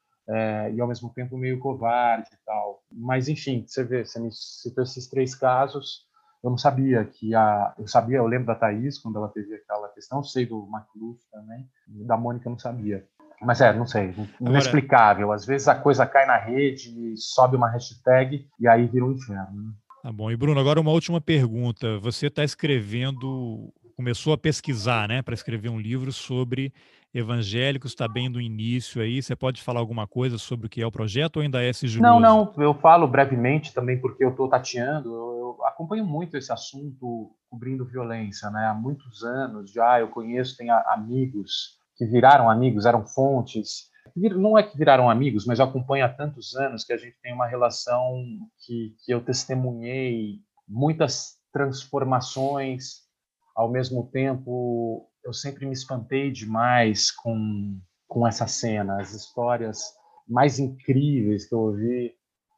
é, e, ao mesmo tempo, meio covarde e tal. Mas, enfim, você vê, você me citou esses três casos, eu não sabia que a... Eu sabia, eu lembro da Thaís, quando ela teve aquela questão, sei do Macluf também, da Mônica eu não sabia. Mas é, não sei, inexplicável. Às vezes a coisa cai na rede, sobe uma hashtag e aí vira um inferno. Né? Tá bom. E Bruno, agora uma última pergunta. Você está escrevendo, começou a pesquisar, né, para escrever um livro sobre evangélicos, está bem do início aí. Você pode falar alguma coisa sobre o que é o projeto ou ainda é Não, sigiloso? não, eu falo brevemente também porque eu estou tateando. Eu, eu acompanho muito esse assunto cobrindo violência, né? Há muitos anos já eu conheço, tenho amigos que viraram amigos, eram fontes. Não é que viraram amigos, mas eu acompanho há tantos anos que a gente tem uma relação que, que eu testemunhei muitas transformações. Ao mesmo tempo, eu sempre me espantei demais com, com essa cena, as histórias mais incríveis que eu ouvi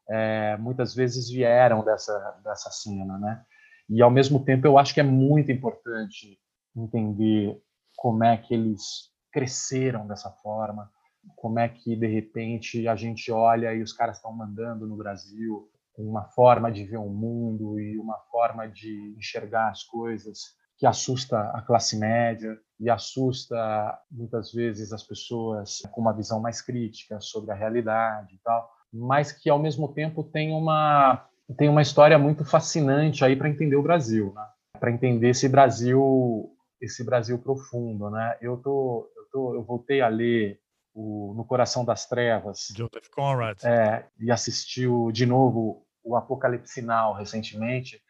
é, muitas vezes vieram dessa, dessa cena, né? E, ao mesmo tempo, eu acho que é muito importante entender como é que eles cresceram dessa forma, como é que, de repente, a gente olha e os caras estão mandando no Brasil uma forma de ver o mundo e uma forma de enxergar as coisas que assusta a classe média e assusta, muitas vezes, as pessoas com uma visão mais crítica sobre a realidade e tal, mas que, ao mesmo tempo, tem uma, tem uma história muito fascinante aí para entender o Brasil, né? Para entender esse Brasil, esse Brasil profundo, né? Eu tô, eu tô, eu voltei a ler o No Coração das Trevas, Joseph Conrad. é, e assistiu de novo o Apocalipse Sinal recentemente,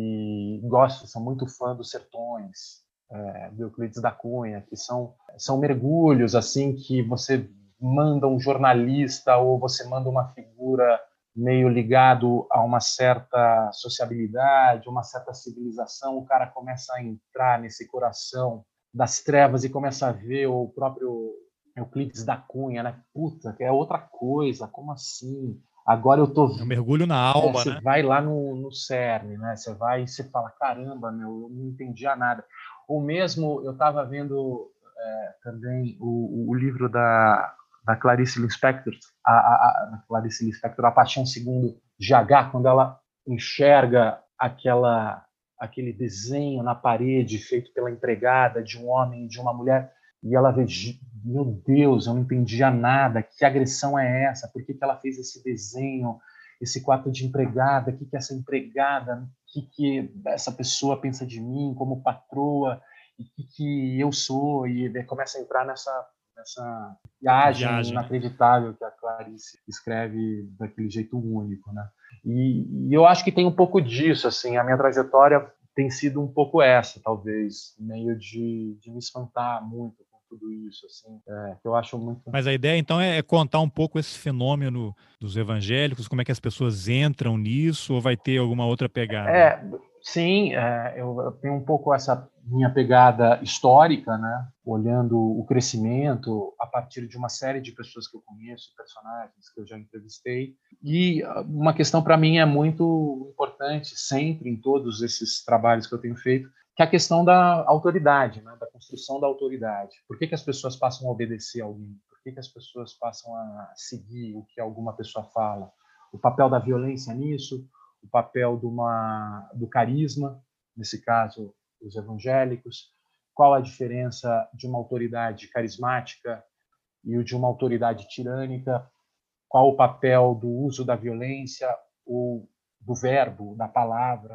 e gosto, sou muito fã dos Sertões, é, do Euclides da Cunha, que são, são mergulhos assim que você manda um jornalista ou você manda uma figura meio ligado a uma certa sociabilidade, uma certa civilização, o cara começa a entrar nesse coração das trevas e começa a ver o próprio Euclides da Cunha, né? Puta, que é outra coisa, como assim? Agora eu tô... É um mergulho na É, alma, você né? vai lá no, no cerne, né? Você vai e você fala, caramba, meu, eu não entendia nada. Ou mesmo, eu estava vendo é, também o, o livro da, da Clarice Lispector, a, a, a Clarice Lispector, A Paixão Segundo G H, quando ela enxerga aquela, aquele desenho na parede feito pela empregada de um homem e de uma mulher, e ela vê, meu Deus, eu não entendia nada, que agressão é essa? Por que, que ela fez esse desenho, esse quarto de empregada? O que, que essa empregada, o que, que essa pessoa pensa de mim como patroa? E o que, que eu sou? E começa a entrar nessa, nessa viagem, Viagem, né? inacreditável que a Clarice escreve daquele jeito único, né? E, e eu acho que tem um pouco disso, assim, a minha trajetória tem sido um pouco essa, talvez, meio de, de me espantar muito com tudo isso, assim, é, que eu acho muito... Mas a ideia, então, é contar um pouco esse fenômeno dos evangélicos, como é que as pessoas entram nisso, ou vai ter alguma outra pegada? É, sim, é, eu, eu tenho um pouco essa minha pegada histórica, né? Olhando o crescimento a partir de uma série de pessoas que eu conheço, personagens que eu já entrevistei. E uma questão para mim é muito importante, sempre em todos esses trabalhos que eu tenho feito, que é a questão da autoridade, né? Da construção da autoridade. Por que, que as pessoas passam a obedecer a alguém? Por que, que as pessoas passam a seguir o que alguma pessoa fala? O papel da violência nisso, o papel de uma, do carisma, nesse caso, os evangélicos, qual a diferença de uma autoridade carismática e o de uma autoridade tirânica, qual o papel do uso da violência ou do verbo, da palavra,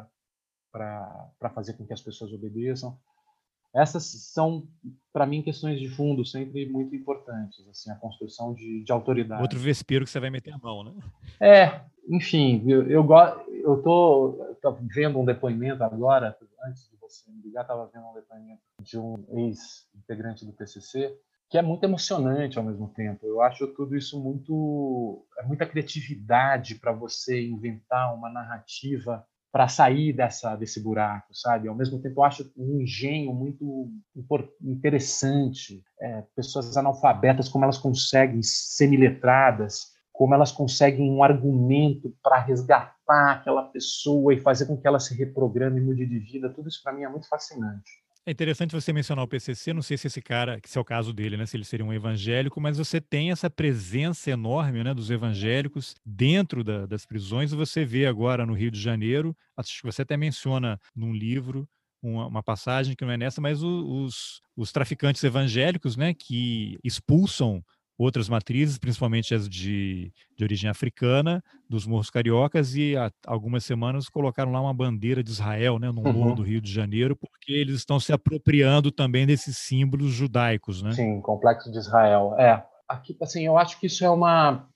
para fazer com que as pessoas obedeçam. Essas são, para mim, questões de fundo sempre muito importantes, assim, a construção de, de autoridade. Outro vespeiro que você vai meter a mão, né? É, enfim, eu, eu, eu tô, tô vendo um depoimento agora, antes de você me ligar, estava vendo um depoimento de um ex-integrante do P C C, que é muito emocionante ao mesmo tempo. Eu acho tudo isso muito... é muita criatividade para você inventar uma narrativa para sair dessa, desse buraco, sabe? Ao mesmo tempo, eu acho um engenho muito interessante. É, pessoas analfabetas, como elas conseguem, semiletradas, como elas conseguem um argumento para resgatar aquela pessoa e fazer com que ela se reprograme e mude de vida. Tudo isso, para mim, é muito fascinante. É interessante você mencionar o P C C, não sei se esse cara, que se é o caso dele, né, se ele seria um evangélico, mas você tem essa presença enorme, né, dos evangélicos dentro da, das prisões, e você vê agora no Rio de Janeiro, acho que você até menciona num livro, uma, uma passagem que não é nessa, mas o, os, os traficantes evangélicos, né, que expulsam outras matrizes, principalmente as de, de origem africana, dos Morros Cariocas, e há algumas semanas colocaram lá uma bandeira de Israel, né, no morro Uhum. do Rio de Janeiro, porque eles estão se apropriando também desses símbolos judaicos, né? Sim, Complexo de Israel. É, aqui, assim, eu acho que isso é uma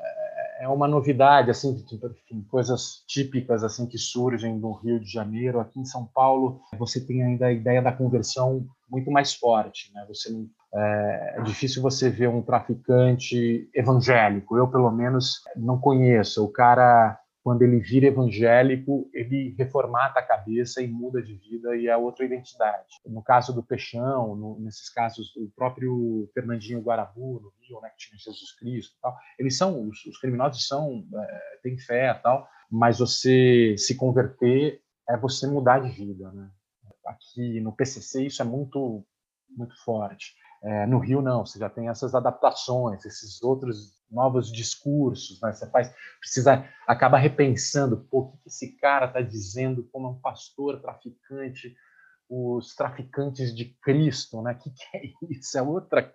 é uma novidade, assim, enfim, coisas típicas assim que surgem no Rio de Janeiro. Aqui em São Paulo, você tem ainda a ideia da conversão muito mais forte, né? Você não É, é difícil você ver um traficante evangélico. Eu, pelo menos, não conheço. O cara, quando ele vira evangélico, ele reformata a cabeça e muda de vida e é outra identidade. No caso do Peixão, no, nesses casos, o próprio Fernandinho Guarabu, no Rio, né, que tinha Jesus Cristo e tal, eles são, os, os criminosos são, é, têm fé e tal, mas você se converter é você mudar de vida, né? Aqui no P C C isso é muito, muito forte. É, no Rio não, você já tem essas adaptações, esses outros novos discursos, né? Você faz, precisa, acaba repensando, pô, o que esse cara está dizendo como é um pastor traficante, os traficantes de Cristo, né? O que, que é isso? É outra,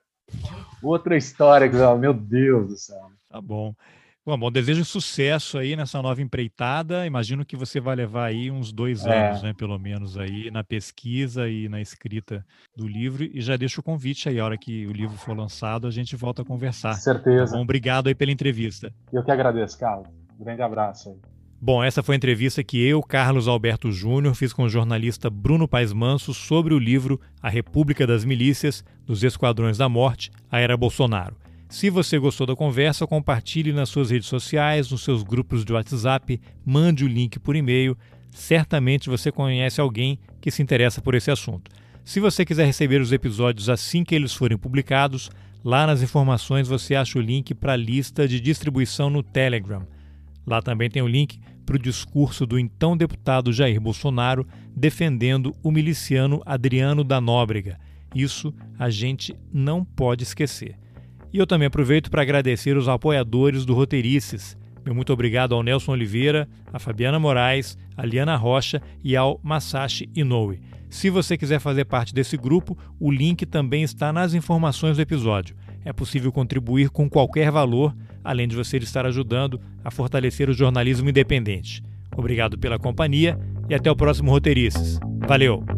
outra história, meu Deus do céu. Tá bom. Bom, bom, desejo sucesso aí nessa nova empreitada. Imagino que você vai levar aí uns dois É. anos, né, pelo menos, aí na pesquisa e na escrita do livro. E já deixo o convite aí, a hora que o livro for lançado, a gente volta a conversar. Certeza. Tá bom? Obrigado aí pela entrevista. Eu que agradeço, Carlos. Um grande abraço aí. Bom, essa foi a entrevista que eu, Carlos Alberto Júnior, fiz com o jornalista Bruno Paes Manso sobre o livro A República das Milícias, dos Esquadrões da Morte, a Era Bolsonaro. Se você gostou da conversa, compartilhe nas suas redes sociais, nos seus grupos de WhatsApp, mande o link por e-mail. Certamente você conhece alguém que se interessa por esse assunto. Se você quiser receber os episódios assim que eles forem publicados, lá nas informações você acha o link para a lista de distribuição no Telegram. Lá também tem o link para o discurso do então deputado Jair Bolsonaro defendendo o miliciano Adriano da Nóbrega. Isso a gente não pode esquecer. E eu também aproveito para agradecer os apoiadores do Roteirices. Meu muito obrigado ao Nelson Oliveira, a Fabiana Moraes, a Liana Rocha e ao Masashi Inoue. Se você quiser fazer parte desse grupo, o link também está nas informações do episódio. É possível contribuir com qualquer valor, além de você estar ajudando a fortalecer o jornalismo independente. Obrigado pela companhia e até o próximo Roteirices. Valeu!